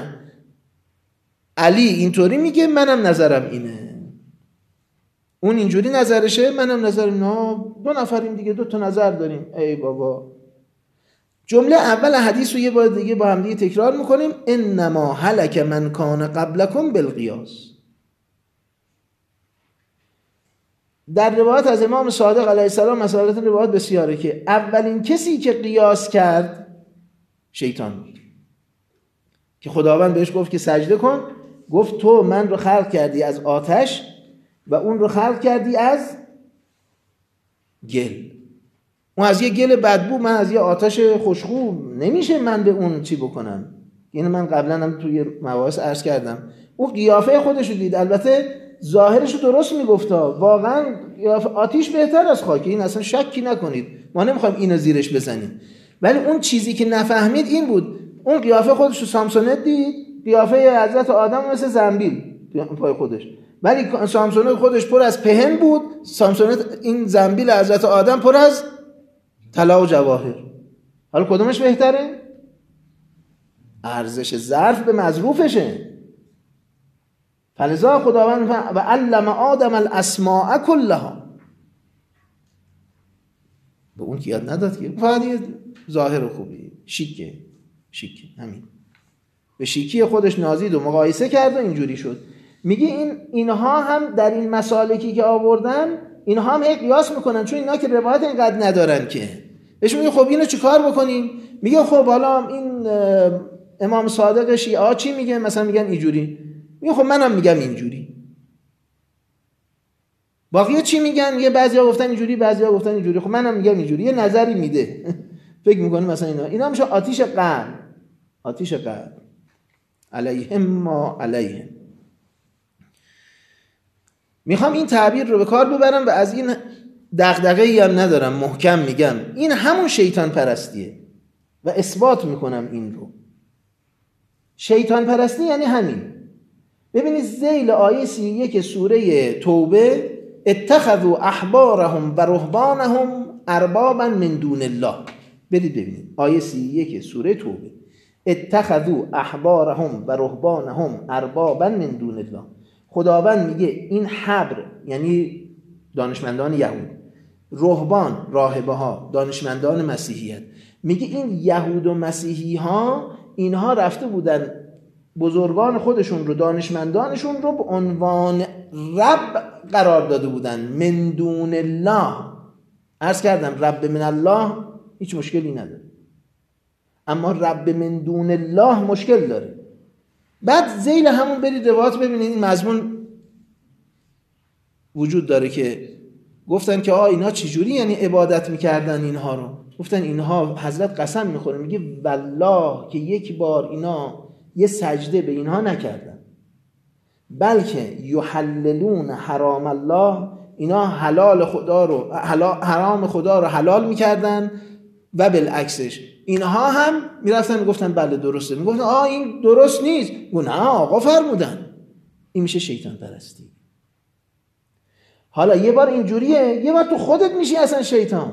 علی اینطوری میگه منم نظرم اینه، اون اینجوری نظرشه منم نظرم، نه دو نفریم دیگه، دو تا نظر داریم. ای بابا، جمله اول حدیث رو یه بار دیگه با هم دیگه تکرار میکنیم، انما هلک من کان قبلکم بالقیاس. در روایت از امام صادق علیه السلام مثلا روایت بسیاره که اولین کسی که قیاس کرد شیطان بود، که خداوند بهش گفت که سجده کن، گفت تو من رو خلق کردی از آتش و اون رو خلق کردی از گل. اون از یه گل بدبو، من از یه آتش خوشخو، نمیشه من به اون چی بکنم. اینو من قبلا هم توی مباحث عرض کردم. اون قیافه خودش رو دید، البته ظاهرش رو درست میگفتا، واقعا آتیش بهتر از خاک، این اصلا شکی نکنید، ما نمیخوایم اینو زیرش بزنیم، ولی اون چیزی که نفهمید این بود، اون قیافه خودش رو سامسونت دید، قیافه حضرت آدم مثل زنبیل پای خودش، ولی سامسونت خودش پر از پهن بود، سامسونت این زنبیل حضرت آدم پر از طلا و جواهر. حالا کدومش بهتره؟ ارزش ظرف به مظروفشه. فلذا خداوند و علم آدم الاسماء کلها، به اون که یاد نداد که فقط یه ظاهر خوبی، شیکه شیکه همین، به شیکی خودش نازید و مقایسه کرد و اینجوری شد. میگه این اینها هم در این مسالکی که آوردن، اینها هم هی قیاس میکنن، چون اینا که روایت اینقدر ندارن که بهش میگه خب اینو چیکار بکنیم؟ میگه خب حالا این امام صادق شیعه چی میگه؟ مثلا میگن اینجوری، میگه خب منم میگم اینجوری. باقی چی میگن؟ یه بعضیا گفتن اینجوری، بعضیا گفتن اینجوری، خب منم میگم اینجوری. یه نظری میده. فکر میکنه مثلا اینا اینا میشه آتیش قلب، آتیش قلب علیهم ما علیهم. میخوام این تعبیر رو به کار ببرم و از این دغدغه‌ای هم ندارم، محکم میگم این همون شیطان پرستیه و اثبات میکنم این رو. شیطان پرستی یعنی همین. ببینید ذیل آیه سی و یک سوره توبه، اتخذوا احبارهم و رهبانهم اربابا من دون الله. برید ببینید آیه سی و یک سوره توبه، اتخذوا احبارهم و رهبانهم اربابا من دون الله. خداوند میگه این حبر یعنی دانشمندان یهود، رهبان راهبه ها دانشمندان مسیحیت، میگه این یهود و مسیحی ها اینها رفته بودن بزرگان خودشون رو، دانشمندانشون رو به عنوان رب قرار داده بودن من دون الله. عرض کردم رب من الله هیچ مشکلی نداره، اما رب من دون الله مشکل داره. بعد ذیل همون برید روایات ببینید این مضمون وجود داره که گفتن که آه اینا چجوری یعنی عبادت میکردن اینها رو. گفتن اینها حضرت قسم میخوره، میگه والله که یک بار اینا یه سجده به اینها نکردن، بلکه یحللون حرام الله، اینا حلال خدا رو حرام خدا رو حلال میکردن و بالعکسش اینها هم میرفتن میگفتن بله درسته، میگفتن آه این درست نیست، گفتن نه آقا فرمودن. این میشه شیطان پرستی. حالا یه بار اینجوریه، یه بار تو خودت میشی اصلا شیطان،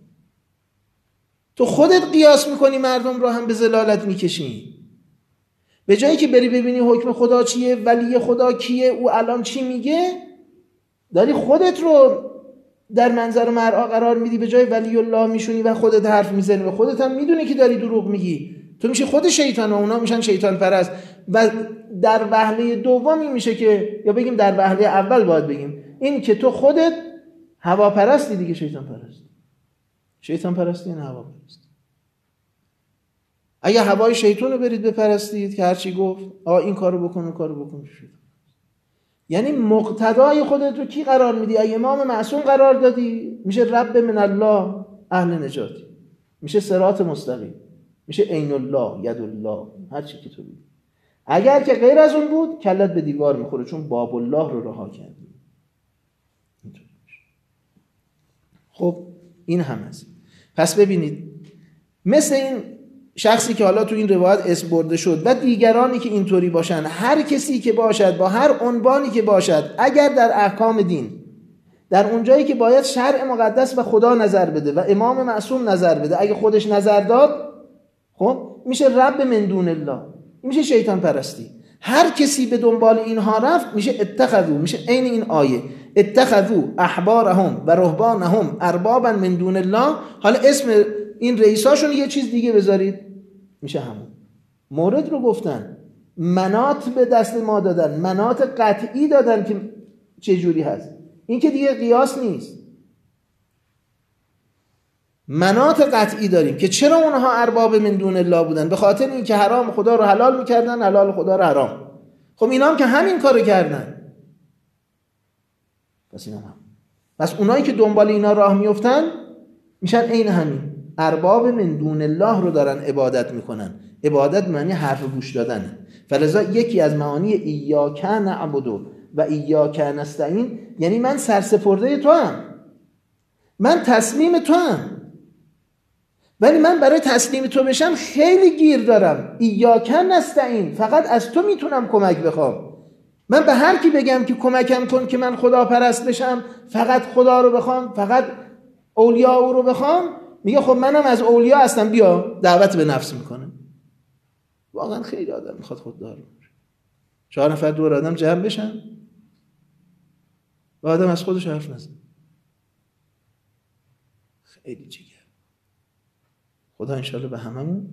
تو خودت قیاس میکنی مردم رو هم به ضلالت میکشی. به جایی که بری ببینی حکم خدا چیه، ولی خدا کیه، او الان چی میگه، داری خودت رو در منظر مرعا قرار میدی، به جای ولی الله میشونی و خودت حرف میزنی و خودت هم میدونی که داری دروغ میگی. تو میشه خود شیطان و اونا میشن شیطان پرست. و در وهله دومی میشه که، یا بگیم در وهله اول باید بگیم این که تو خودت هوا پرستی دیگه، شیطان پرست. شیطان پرستی این هوا پرستی. اگه هوای شیطان رو برید بپرستید که هرچی گفت آ این کارو بکن اون کارو بکن، شد. یعنی مقتدای خودت رو کی قرار میدی؟ اگه امام معصوم قرار دادی میشه رب من الله اهل نجاتی، میشه صراط مستقیم، میشه عین الله ید الله، هر چی که تو بگی. اگر که غیر از اون بود کلت به دیوار میخوره، چون باب الله رو رها کردی. خب این هم هست. پس ببینید مثل این شخصی که حالا تو این روایت اسم برده شد و دیگرانی که اینطوری باشن، هر کسی که باشد با هر عنوانی که باشد، اگر در احکام دین در اونجایی که باید شرع مقدس و خدا نظر بده و امام معصوم نظر بده، اگه خودش نظر داد، خب میشه رب من دون الله، میشه شیطان پرستی. هر کسی به دنبال اینها رفت میشه اتخذو، میشه عین این آیه اتخذو احبارهم و رهبانهم اربابا من دون الله. حالا اسم این رئیساشون یه چیز دیگه بذارید میشه همون. مورد رو گفتن، منات به دست ما دادن، منات قطعی دادن که چه جوری هست. این که دیگه قیاس نیست. منات قطعی داریم که چرا اونها ارباب من دون الله بودن، به خاطر اینکه حرام خدا رو حلال میکردن، حلال خدا رو حرام. خب خب اینا هم که همین کارو کردن. پس اینا هم پس اونایی که دنبال اینا راه میفتن میشن عین همین ارباب من دون الله رو دارن عبادت میکنن. عبادت معنی حرف گوش دادنه. فلذا یکی از معانی ایاک نعبد و ایاک نستعین یعنی من سرسپرده تو هم، من تسلیم تو هم، ولی من برای تسلیم تو بشم خیلی گیر دارم. ایاک نستعین، فقط از تو میتونم کمک بخوام. من به هر کی بگم که کمکم کن که من خدا پرست بشم، فقط خدا رو بخوام، فقط اولیاء او رو بخوام، میگه خب منم از اولیاء هستم، بیا دعوت به نفس میکنه. واقعا خیلی آدم میخواد خوددار باشه. چهار نفر دور آدم جمع بشن و آدم از خودش حرف نزنه. خیلی جیگر. خدا انشالله به هممون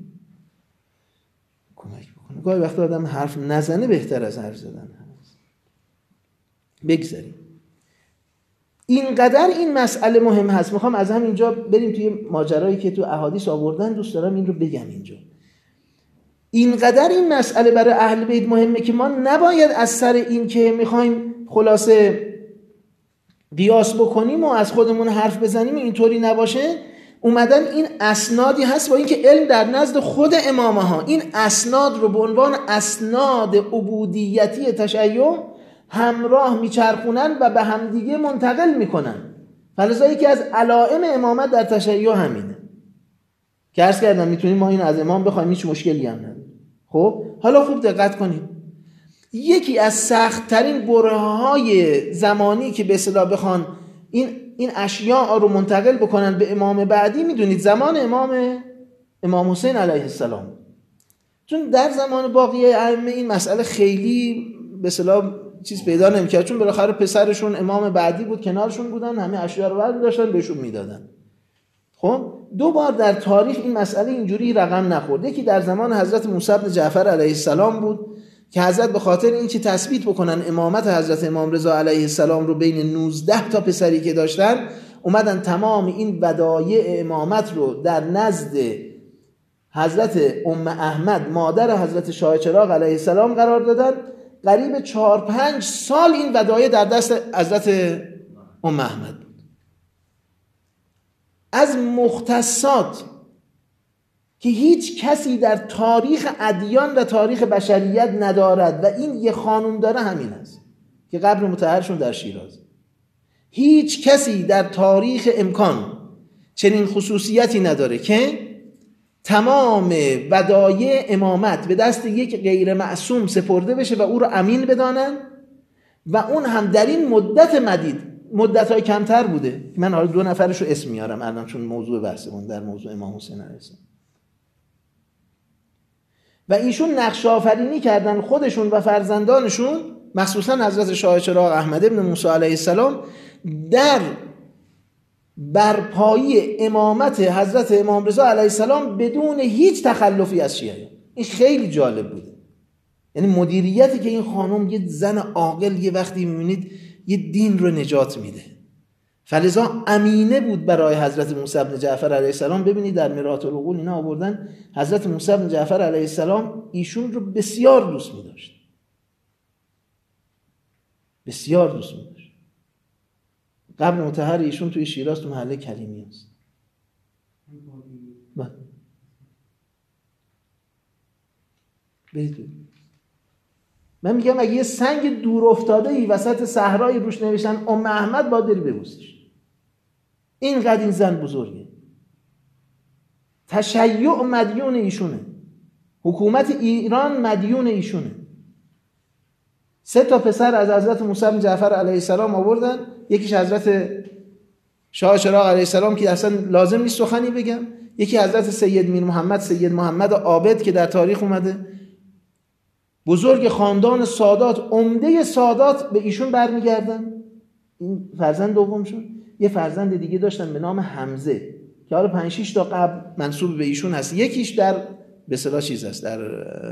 کمک بکنه. گاهی وقت آدم حرف نزنه بهتر از حرف زدن هست. بگذاریم. اینقدر این مسئله مهم هست. میخوام از همینجا بریم توی ماجرایی که تو احادیث آوردن، دوست دارم این رو بگم اینجا. اینقدر این مسئله برای اهل بیت مهمه که ما نباید از سر این که میخوایم خلاصه قیاس بکنیم و از خودمون حرف بزنیم اینطوری نباشه. اومدن این اسنادی هست با اینکه علم در نزد خود امامه ها این اسناد رو به عنوان اسناد عبودیتی تشیع همراه میچرخونن و به همدیگه منتقل میکنن. فلذا یکی از علائم امامت در تشیع همینه که عرض کردم میتونیم ما این از امام بخوایم، هیچ مشکلی هم نداره. خب حالا خوب دقت کنید، یکی از سخت ترین برهه‌های زمانی که به اصطلاح بخوان این این اشیاء رو منتقل بکنن به امام بعدی، میدونید زمان امام امام حسین علیه السلام، چون در زمان باقی ائمه این مسئله خیلی به اصطلاح چیز پیدا نمی‌کرد، چون بالاخره پسرشون امام بعدی بود، کنارشون بودن، همه اشیاء رو برداشتن بهشون میدادن. خب دو بار در تاریخ این مسئله اینجوری رقم نخورد. یکی در زمان حضرت موسی بن جعفر علیه السلام بود که حضرت به خاطر اینکه تثبیت بکنن امامت حضرت امام رضا علیه السلام رو بین نوزده تا پسری که داشتن، اومدن تمام این ودایع امامت رو در نزد حضرت ام احمد مادر حضرت شاه چراغ علیه السلام قرار دادن. قریب چهار پنج سال این ودایع در دست حضرت ام احمد بود. از مختصات که هیچ کسی در تاریخ ادیان و تاریخ بشریت ندارد و این یه خانم داره همین است که قبر مطهرشون در شیراز. هیچ کسی در تاریخ امکان چنین خصوصیتی نداره که تمام ودایع امامت به دست یک غیر معصوم سپرده بشه و او رو امین بدانن و اون هم در این مدت مدید، مدت‌های کمتر بوده. من حالا دو نفرشو اسم میارم الان چون موضوع بحثمون در موضوع امام حسین علیه السلام. و ایشون نقش آفرینی کردن خودشون و فرزندانشون، مخصوصا حضرت شاه چراغ احمد ابن موسی علیه السلام، در برپایی امامت حضرت امام رضا علیه السلام بدون هیچ تخلفی از شیعه. این خیلی جالب بوده. یعنی مدیریتی که این خانم، یه زن عاقل، یه وقتی میبینید یه دین رو نجات میده، فلذا امینه بود برای حضرت موسی بن جعفر علیه السلام. ببینید در مرآت العقول اینا آوردن حضرت موسی بن جعفر علیه السلام ایشون رو بسیار دوست می‌داشت، بسیار دوست می‌داشت. قبر مطهر ایشون توی شیراز تو محله کریمی است. برید. من میگم اگه یه سنگ دور افتاده ای وسط صحرای روش نوشتن ام احمد، باید بری ببوسیش. اینقدر این زن بزرگه. تشیع مدیون ایشونه، حکومت ایران مدیون ایشونه. سه تا پسر از حضرت موسی بن جعفر علیه السلام آوردن، یکیش حضرت شاه چراغ علیه السلام که اصلا لازم نیست سخنی بگم، یکی حضرت سید میر محمد سید محمد عابد که در تاریخ اومده، بزرگ خاندان سادات، عمده سادات به ایشون برمیگردن. این فرزند دومشون. یه فرزند دیگه داشتن به نام حمزه که حالا پنج شش تا قبل منسوب به ایشون هست. یکیش در به اصطلاح چیز هست، در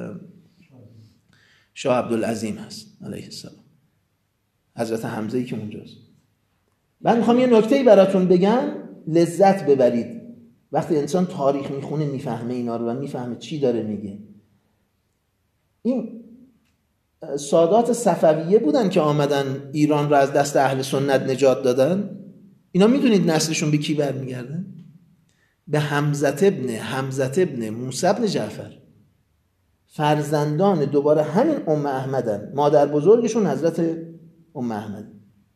شاه عبدالعظیم هست علیه السلام، حضرت حمزه‌ای که اونجاست. من میخوام یه نکته‌ای براتون بگم لذت ببرید. وقتی انسان تاریخ میخونه میفهمه اینا رو و میفهمه چی داره میگه. این سادات صفویه بودن که آمدن ایران رو از دست اهل سنت نجات دادن. اینا میدونید نسلشون به کی برمیگردن؟ به حمزه ابن حمزه ابن موسی ابن جعفر، فرزندان دوباره همین ام احمدن. مادر بزرگشون حضرت ام احمد.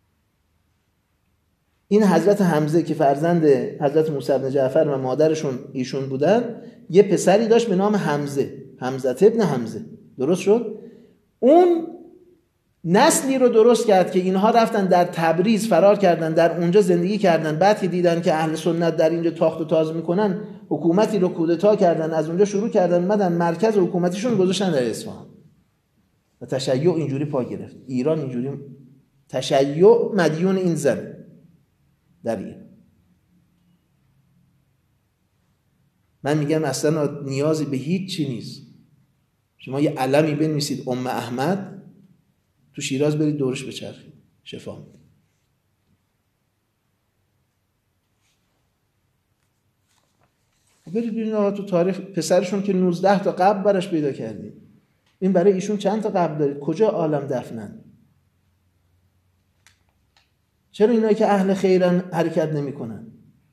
این حضرت حمزه که فرزند حضرت موسی ابن جعفر و مادرشون ایشون بودن، یه پسری داشت به نام حمزه، حمزه ابن حمزه. درست شد؟ اون نسلی رو درست کرد که اینها رفتن در تبریز فرار کردن، در اونجا زندگی کردن. بعد که دیدن که اهل سنت در اینجا تاخت و تاز میکنن، حکومتی رو کودتا کردن، از اونجا شروع کردن اومدن مرکز حکومتیشون گذاشتن در اصفهان و تشیع اینجوری پا گرفت. ایران اینجوری تشیع مدیون این زن در ایران. من میگم اصلا نیازی به هیچ چی نیست. شما یه علمی بنویسید ام احمد، تو شیراز برید دورش بچرخید، شفا میده. برید ببینید آقا تو تاریخ پسرشون که نوزده تا قبر برش پیدا کردیم، این برای ایشون چند تا قبر دارید؟ کجا عالم دفنن؟ چرا اینایی که اهل خیرن حرکت نمی کنن؟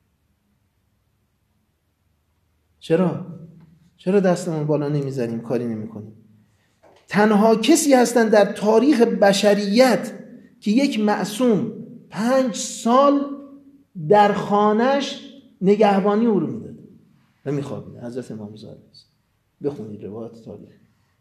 چرا؟ چرا دستمون بالا نمیزنیم، کاری نمی کنیم؟ تنها کسی هستن در تاریخ بشریت که یک معصوم پنج سال در خانش نگهبانی او رو میداد و میخوابید. حضرت امام زاده است. بخونید روایات تاریخ.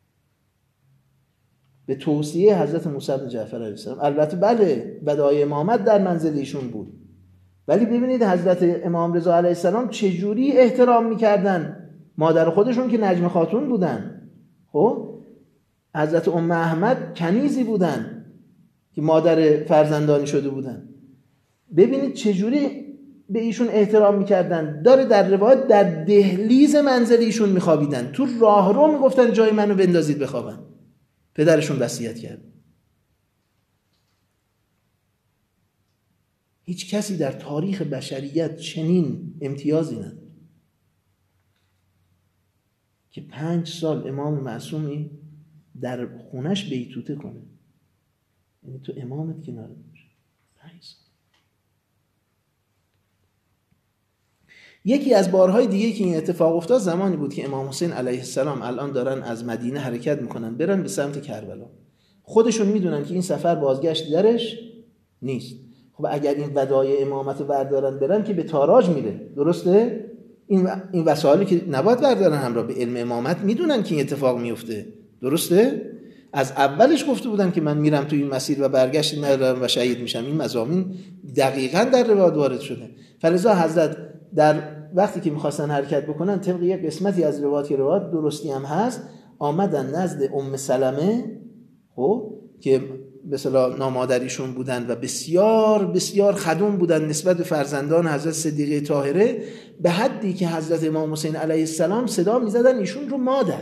به توصیه حضرت موسی بن جعفر علیه السلام. البته بله وداع امامت در منزل ایشون بود، ولی ببینید حضرت امام رضا علیه السلام چجوری احترام میکردن مادر خودشون که نجم خاتون بودن. خب حضرت ام احمد کنیزی بودن که مادر فرزندانی شده بودن. ببینید چجوری به ایشون احترام میکردن. داره در روایت در دهلیز منزل ایشون میخوابیدن، تو راهرو میگفتن جای منو بندازید بخوابم. پدرشون وصیت کرد. هیچ کسی در تاریخ بشریت چنین امتیازی نداره که پنج سال امام معصومی در خونش بیتوته کنه. یعنی تو امامت کنار باشه پنج سال. یکی از بارهای دیگه که این اتفاق افتاد زمانی بود که امام حسین علیه السلام الان دارن از مدینه حرکت میکنن برن به سمت کربلا. خودشون میدونن که این سفر بازگشت درش نیست. خب اگر این وداع امامت رو بردارن برن که به تاراج میره، درسته؟ این این وسایلی که نباید بردارن همراه، به علم امامت میدونن که این اتفاق میفته، درسته؟ از اولش گفته بودن که من میرم تو این مسیر و برگشت ندارم و شهید میشم. این مضامین دقیقاً در روایات وارد شده. فلذا حضرت در وقتی که میخواستن حرکت بکنن، طبق یک قسمتی از روایات که روایات درستی هم هست، آمدن نزد ام سلمه، خب که به اصطلاح نامادریشون بودن و بسیار بسیار خدوم بودن نسبت به فرزندان حضرت صدیقه طاهره، به حدی که حضرت امام حسین علیه السلام صدا میزدن ایشون رو مادر.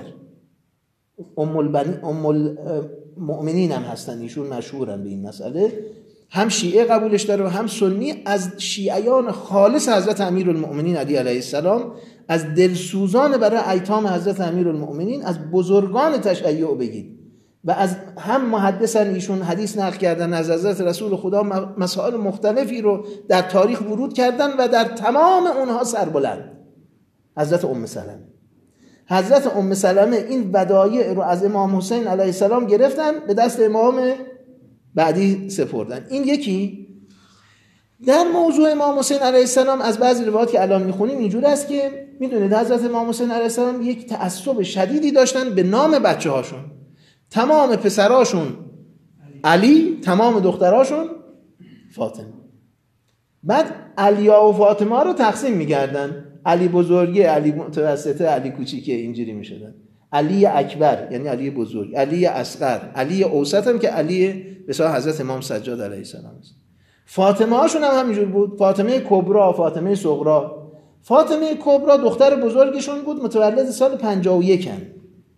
ام البنی ام المؤمنین هم هستن، ایشون مشهورن به این مسئله. هم شیعه قبولش داره و هم سنی. از شیعیان خالص حضرت امیرالمؤمنین علی علیه السلام، از دلسوزان برای ایتام حضرت امیرالمؤمنین، از بزرگان تشیع بگید. و از هم محدثن ایشون حدیث نقل کردن از حضرت رسول خدا، مسائل مختلفی رو در تاریخ ورود کردن و در تمام اونها سربلند. حضرت ام سلمه حضرت ام سلمه این ودایع رو از امام حسین علیه السلام گرفتن، به دست امام بعدی سپردن. این یکی. در موضوع امام حسین علیه السلام از بعضی روایات که الان میخونیم اینجور است که میدونید حضرت امام حسین علیه السلام یک تعصب شدیدی داشتن به نام بچه هاشون. تمام پسراشون علی، تمام دختراشون فاطمه. بعد علیا و فاطمه رو تقسیم می‌کردن. علی بزرگه، علی متوسطه، علی کوچیکه، اینجوری می‌شدن. علی اکبر یعنی علی بزرگ، علی اصغر، علی اوسط هم که علی به اصطلاح حضرت امام سجاد علیه السلام است. فاطمه هاشون هم همینجور بود. فاطمه کبرا، فاطمه صغرا. فاطمه کبرا دختر بزرگشون بود، متولد سال پنجاه و یک هم.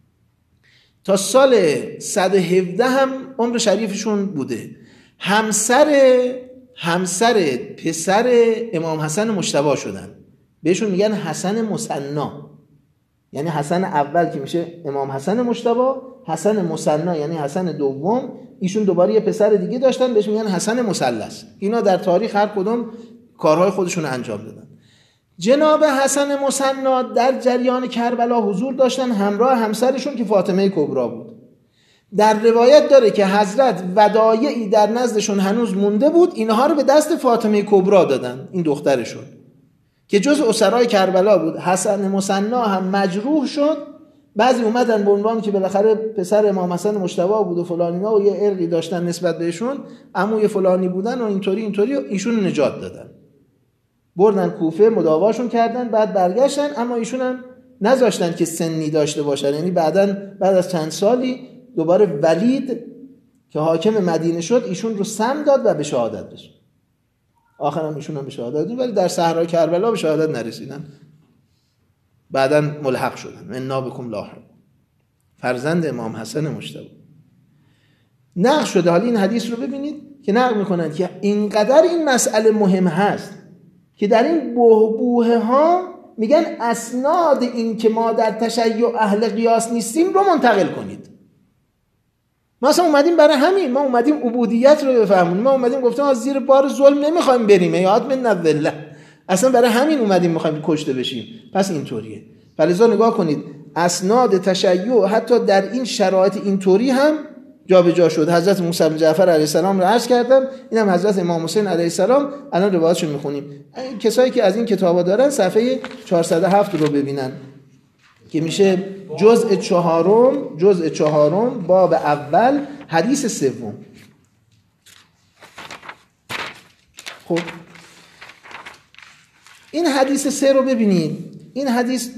تا سال صد و هفده هم عمر شریفشون بوده. همسر همسر پسر امام حسن مجتبی شدن، بهشون میگن حسن مثنا. یعنی حسن اول که میشه امام حسن مجتبی، حسن مثنی یعنی حسن دوم، ایشون دوباره یه پسر دیگه داشتن بهش میگن حسن مثلث. اینا در تاریخ هر کدوم کارهای خودشون رو انجام دادن. جناب حسن مثنی در جریان کربلا حضور داشتن همراه همسرشون که فاطمه کبرا بود. در روایت داره که حضرت ودایعی در نزدشون هنوز مونده بود، اینها رو به دست فاطمه کبرا دادن، این دخترشون که جز اسرای کربلا بود. حسن مثنی هم مجروح شد، بعضی اومدن به عنوان که بالاخره پسر امام حسن مجتبی بود و فلانینا و یه ارقی داشتن نسبت بهشون، عموی فلانی بودن و اینطوری اینطوری ایشون نجات دادن، بردن کوفه مداواشون کردن، بعد برگشتن، اما ایشون هم نذاشتن که سنی داشته باشن. یعنی بعداً بعد از چند سالی دوباره ولید که حاکم مدینه شد ایشون رو سم داد و به شهادت رسید. آخرام ایشون هم به شهادت رسید، ولی در صحرای کربلا به شهادت نرسیدن، بعداً ملحق شدن. انا بکم لاحق، فرزند امام حسن مجتبی نقل شده. حالا این حدیث رو ببینید که نقل میکنند که اینقدر این مسئله مهم هست که در این بحبوحه ها میگن اسناد این که ما در تشیع اهل قیاس نیستیم رو منتقل کنید. ما اصلا اومدیم برای همین، ما اومدیم عبودیت رو بفهمونیم، ما اومدیم گفتیم از زیر بار ظلم نمیخوایم بریم، یاد من نذله، اصلا برای همین اومدیم میخوایم کشته بشیم. پس اینطوریه. فلذا نگاه کنید اسناد تشیع حتی در این شرایط اینطوری هم جابجا شد. حضرت موسی بن جعفر علیه السلام رو عرض کردم، اینم حضرت امام حسین علیه السلام. الان روایتشو میخونیم. کسایی که از این کتابا دارن صفحه چهارصد و هفت رو ببینن که میشه جزء چهارم، جزء چهارم باب اول حدیث سوم. خب این حدیث سه رو ببینید. این حدیث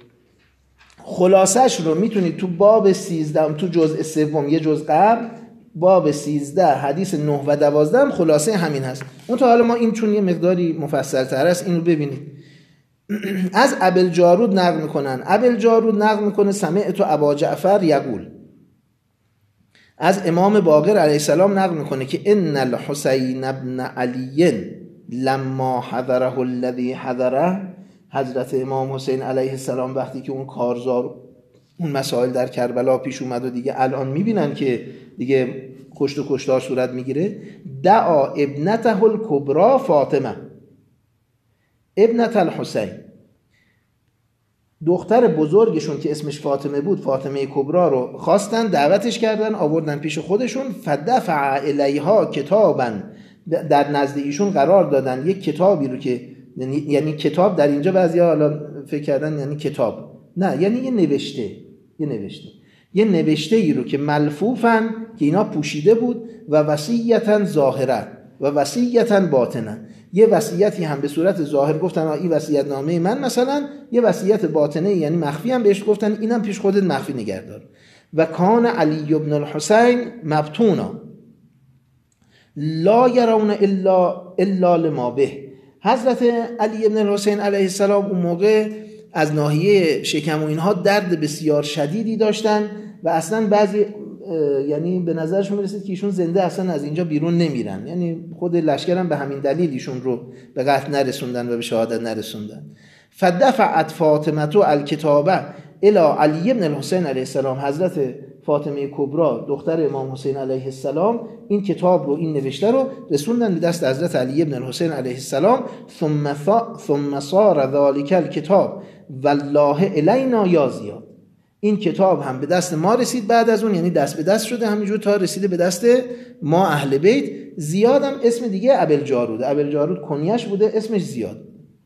خلاصش رو میتونید تو باب سیزده، تو جزء سوم یه جزء قبل، باب سیزده حدیث نه و دوازده هم خلاصه همین هست. اون تا حالا ما این چون یه مقداری مفصل تر است اینو ببینید. از ابوالجارود نقل میکنن، ابوالجارود نقل میکنه سمعت ابا جعفر یقول، از امام باقر علیه السلام نقل میکنه که ان الحسین ابن علی لما حضره الذی حضره، حضرت امام حسین علیه السلام وقتی که اون کارزار اون مسائل در کربلا پیش اومد و دیگه الان میبینن که دیگه کشت و کشتار صورت میگیره، دعا ابنته الکبرى فاطمه ابنت الحسین، دختر بزرگشون که اسمش فاطمه بود، فاطمه کبرا رو خواستن، دعوتش کردن، آوردن پیش خودشون. فدفع الیها کتابا، در نزد ایشون قرار دادن یک کتابی رو که یعنی کتاب در اینجا بعضیا حالا فکر کردن یعنی کتاب، نه یعنی یه نوشته، یه نوشته یه نوشته ای رو که ملفوفن که اینا پوشیده بود و وصیتا ظاهره و وصیتا باطنه، یه وصیتی هم به صورت ظاهر گفتن این وصیت نامه من مثلا، یه وصیت باطنه یعنی مخفی هم بهش گفتن اینم پیش خودت مخفی نگهدار. و کان علی ابن الحسین مبتونا لا یرون الا الا لما به، حضرت علی ابن الحسین علیه السلام اون موقع از ناحیه شکم و اینها درد بسیار شدیدی داشتن و اصلا بعضی یعنی به نظرشون میرسید که ایشون زنده اصلا از اینجا بیرون نمیرن، یعنی خود لشکرم به همین دلیل ایشون رو به قتل نرسوندن و به شهادت نرسوندن. فدفعت فاطمه الکتابه الی علی ابن الحسین علیه السلام، حضرت فاطمه کبرا دختر امام حسین علیه السلام این کتاب رو، این نوشته رو رسوندن به دست حضرت علی ابن الحسین علیه السلام. ثم ثم صار ذلك الكتاب والله الینا یا زیاد، این کتاب هم به دست ما رسید بعد از اون، یعنی دست به دست شده همینجور تا رسیده به دست ما اهل بیت. زیاد هم اسم دیگه ابوالجارود، ابوالجارود کنیش بوده، اسمش زیاد.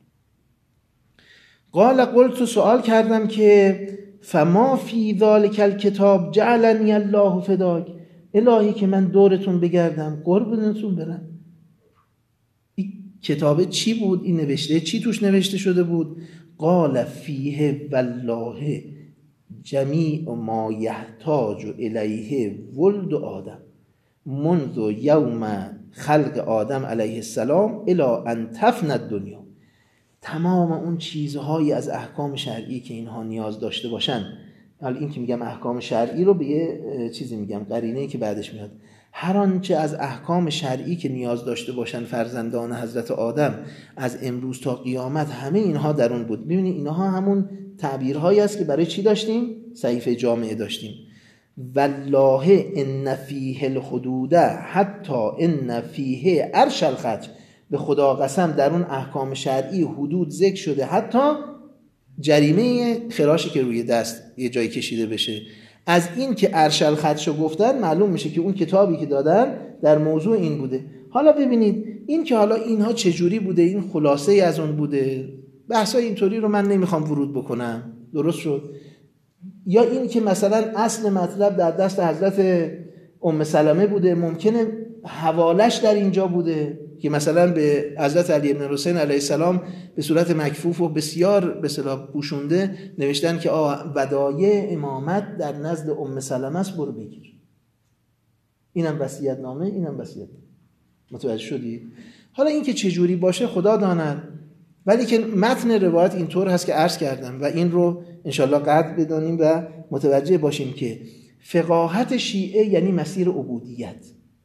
قال قلت، سوال کردم که فما فی ذلک الکتاب جعلنی الله فداک، الهی که من دورتون بگردم قربونتون برم. این کتاب چی بود؟ این نوشته چی توش نوشته شده بود؟ قال فیه والله جمیع ما یحتاج الیه ولد آدم منذ یوم خلق آدم علیه السلام الی ان تفنی الدنیا، تمام اون چیزهایی از احکام شرعی که اینها نیاز داشته باشن. حالا این که میگم احکام شرعی رو به یه چیزی میگم، قرینه‌ای که بعدش میاد، هر آنچه از احکام شرعی که نیاز داشته باشن فرزندان حضرت آدم از امروز تا قیامت، همه اینها در اون بود. ببینید اینها همون تعبیرهایی است که برای چی داشتیم؟ صحیفه جامعه داشتیم. والله ان فیه الحدود حتی ان فیه عرش الخج. به خدا قسم در اون احکام شرعی حدود ذکر شده، حتی جریمه خراشی که روی دست یه جایی کشیده بشه. از این که عرش الخج رو گفتن معلوم میشه که اون کتابی که دادن در موضوع این بوده. حالا ببینید این که حالا اینها چجوری بوده، این خلاصه از اون بوده، بحثای اینطوری رو من نمیخوام ورود بکنم، درست شد؟ یا این که مثلا اصل مطلب در دست حضرت ام سلمه بوده، ممکنه حوالش در اینجا بوده که مثلا به حضرت علی بن حسین علیه السلام به صورت مکفوف و بسیار به اصطلاح پوشونده نوشتن که آه ودایع امامت در نزد ام سلمه است، برو بگیر. اینم وصیت نامه، اینم وصیت. متوجه شدی؟ حالا این که چه جوری باشه خدا داند، ولی که متن روایت اینطور هست که عرض کردم و این رو انشالله قدر بدانیم و متوجه باشیم که فقاهت شیعه یعنی مسیر عبودیت.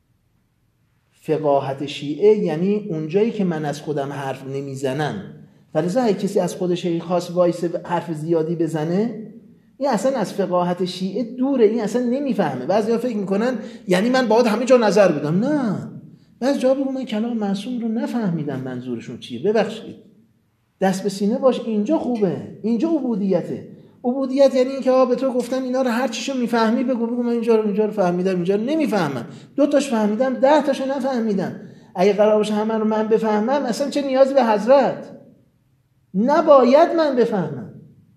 فقاهت شیعه یعنی اونجایی که من از خودم حرف نمیزنم، فلذا اگه کسی از خودش خاص وایس حرف زیادی بزنه، این اصلا از فقاهت شیعه دوره، این اصلا نمیفهمه. بعضیا فکر میکنن یعنی من باید همه جا نظر بدم. نه، بعضی جا بگو من کلام معصوم رو نفهمیدم منظورشون چیه، ببخشید، دست به سینه باش، اینجا خوبه، اینجا عبودیته. عبودیت یعنی این که آقا به تو گفتن اینا رو هر چیشو میفهمی بگو، بگو من اینجا رو اینجا رو فهمیدم، اینجا رو نمیفهمم، دو تاش فهمیدم، ده تاشو نفهمیدم. اگه قرار باشه همه رو من بفهمم، اصلا چه نیازی به حضرت؟ نباید من بفهمم.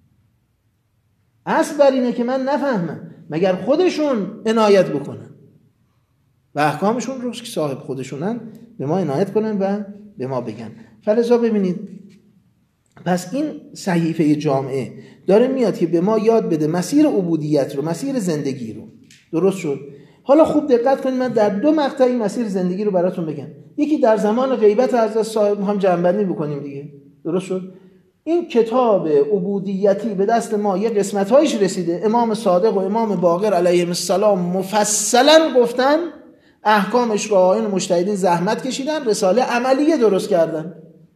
اصل بر اینه که من نفهمم، مگر خودشون عنایت بکنن و احکامشون رو که صاحب خودشونن به ما عنایت کنن و به ما بگن. فلذا ببینید، پس این صحیفه جامعه داره میاد که به ما یاد بده مسیر عبودیت رو، مسیر زندگی رو. درست شد؟ حالا خوب دقت کنید، من در دو مقطع این مسیر زندگی رو براتون بگم. یکی در زمان غیبت حضرت صاحب، هم جنبندی بکنیم دیگه. درست شد؟ این کتاب عبودیتی به دست ما یه قسمت‌هایش رسیده. امام صادق و امام باقر علیهم السلام مفصلا گفتن، احکامش رو آیین مجتهدین زحمت کشیدن، رساله عملیه درست کردن.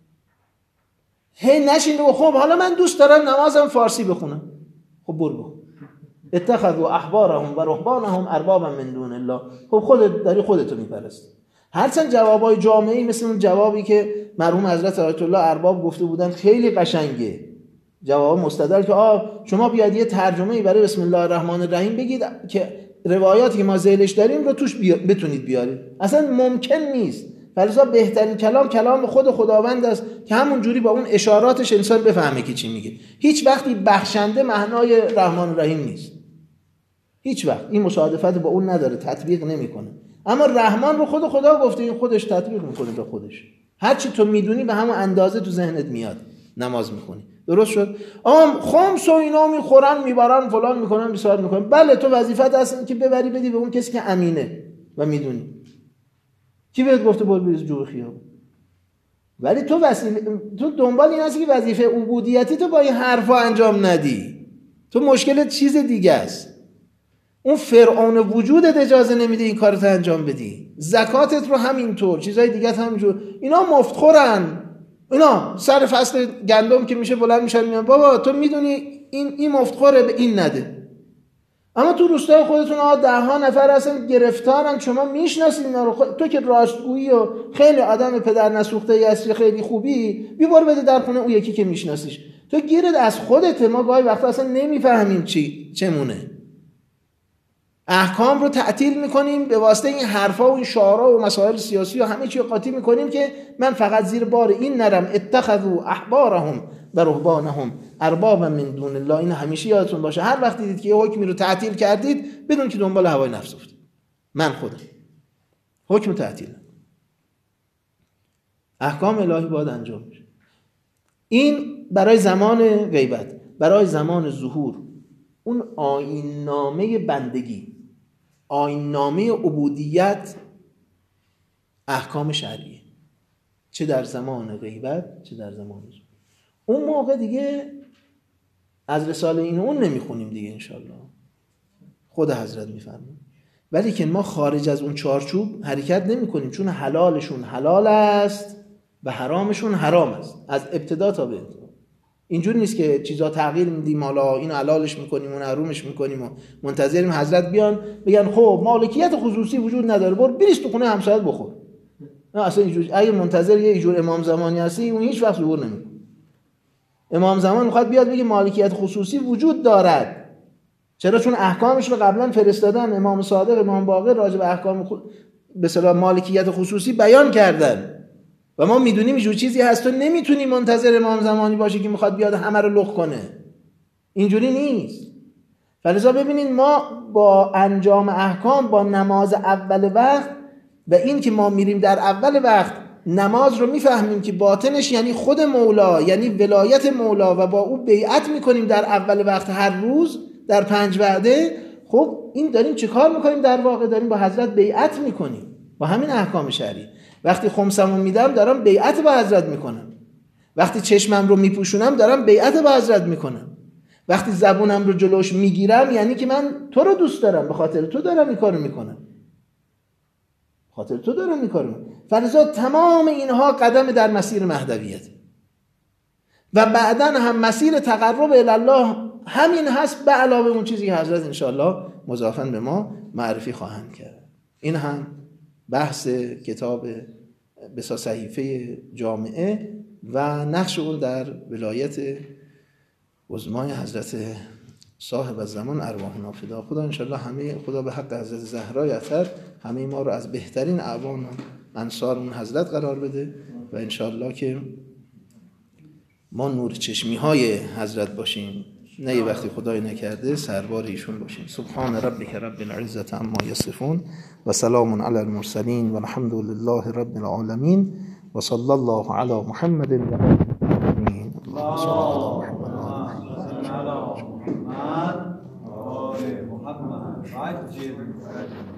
هی نشین بگو خب حالا من دوست دارم نمازم فارسی بخونم. خب برو بخون. اتخذوا احبارهم و رهبانهم اربابا من دون الله. خب خودت داری خودتو میپرستی. هرچند جوابای جامعی مثل اون جوابی که مرحوم حضرت آیت الله ارباب گفته بودن خیلی قشنگه، جواب مستدل که آ شما بیاد یه ترجمه‌ای برای بسم الله الرحمن الرحیم بگید که روایاتی که ما ذیلش داریم رو توش بیا... بتونید بیارید. اصلا ممکن نیست. فلذا بهترین کلام کلام خود خداوند است که همون جوری با اون اشاراتش انسان بفهمه که چی میگه. هیچ وقتی بخشنده معنای رحمان الرحیم نیست، هیچ وقت این مصادفت با اون نداره، تطبیق نمیکنه. اما رحمان رو خود خدا گفته، این خودش تطبیق میکنه به خودش. هر چی تو میدونی به همون اندازه تو ذهنت میاد، نماز میخونی. درست شد؟ آم خمس و اینا میخورن میبرن فلان میکنن بسیار میکنن. بله تو وظیفت هست که ببری بدی به اون کسی که امینه و میدونی. کی بهت گفته برو بریز جو خیابون؟ ولی تو وسیله، تو دنبال این هستی که وظیفه عبودیتی تو با این حرفا انجام ندی. تو مشکلت چیز دیگه است. اون فرعون وجودت اجازه نمیده این کارت انجام بدی. زکاتت رو همینطور، چیزای دیگه همینجور. اینا مفتخورن. اینا سر فصل گندم که میشه بلند میشن میان بابا تو میدونی این این مفتخوره، به این نده. اما تو روستای خودتون ها ده ها نفر هستن گرفتارن، شما میشناسید اینا رو. خود... تو که راستگویی و خیلی آدم پدر نسوخته هستی، خیلی خوبی، بی بار بده در خونه اون یکی که میشناسیش. تو گیرت از خودته. ما گاهی وقتا اصلا نمیفهمیم چی چمونه. احکام رو تعطیل میکنیم به واسطه این حرفا و این شعارا و مسائل سیاسی و همه چی رو قاطی میکنیم که من فقط زیر بار این نرم. اتخذوا احبارهم و رهبانهم اربابا من دون الله. این همیشه یادتون باشه. هر وقت دیدید که یه حکمی رو تعطیل کردید، بدون که دنبال هوای نفس افتید. من خودم حکم تعطیل، احکام الهی باید انجام بشه. این برای زمان غیبت. برای زمان ظهور اون آیین‌نامه بندگی، آیین‌نامه عبودیت، احکام شرعی، چه در زمان غیبت چه در زمان ظهور. اون موقع دیگه از رساله این اون نمیخونیم دیگه، انشالله خود حضرت میفرمون. ولی که ما خارج از اون چارچوب حرکت نمی کنیم، چون حلالشون حلال است و حرامشون حرام است از ابتدا تا به انتها. اینجور نیست که چیزا تغییر میدیم، حالا این حلالش میکنیم اون حرومش میکنیم و منتظریم حضرت بیان بگن خب مالکیت خصوصی وجود نداره، برو بریز تو خونه همسایت بخور. نه اصلا اینجور، اگه منتظر یه جور امام زمانی هستی اون هیچ وقت ظهور نمیکنه. امام زمان میخواد بیاد بگه مالکیت خصوصی وجود دارد. چرا؟ چون احکامش رو قبلا فرستادن، امام صادق، امام باقر راجع به احکام خ... به اصطلاح مالکیت خصوصی بیان کردن و ما میدونیم اینجور چیزی هست. تو نمیتونی منتظر امام زمانی باشی که میخواد بیاد همه رو لخ کنه، اینجوری نیست. فلذا ببینید ما با انجام احکام، با نماز اول وقت و این که ما میریم در اول وقت نماز رو میفهمیم که باطنش یعنی خود مولا، یعنی ولایت مولا و با او بیعت میکنیم در اول وقت هر روز در پنج وعده. خب این داریم چه کار میکنیم؟ در واقع داریم با حضرت بیعت میکنیم با همین احکام شرعی. وقتی خمسمون میدم دارم بیعت با حضرت میکنم، وقتی چشمم رو میپوشونم دارم بیعت با حضرت میکنم، وقتی زبونم رو جلوش میگیرم یعنی که من تو رو دوست دارم، به خاطر تو دارم این کارو میکنم، خاطر تو دارم این کارو میکنم. فلذا تمام اینها قدم در مسیر مهدویت و بعداً هم مسیر تقرب الی الله همین هست، به علاوه اون چیزی که حضرت انشاءالله مضافاً به ما معرفی خواهند کرد. این هم بحث کتاب بسا صحیفه جامعه و نقش اون در ولایت عظمای حضرت صاحب الزمان ارواحنا فدا. خدا انشاءالله همه، خدا به حق حضرت زهرای اطهر همه ما رو از بهترین اعوان و انصار اون حضرت قرار بده و انشاءالله که ما نور چشمی های حضرت باشیم، نه یه وقتی خدای نکرده سربار ایشون باشیم. سبحان ربک رب العزة عما یصفون و سلام علی المرسلین و الحمد لله رب العالمین و صلی الله علی محمد و آله محمد.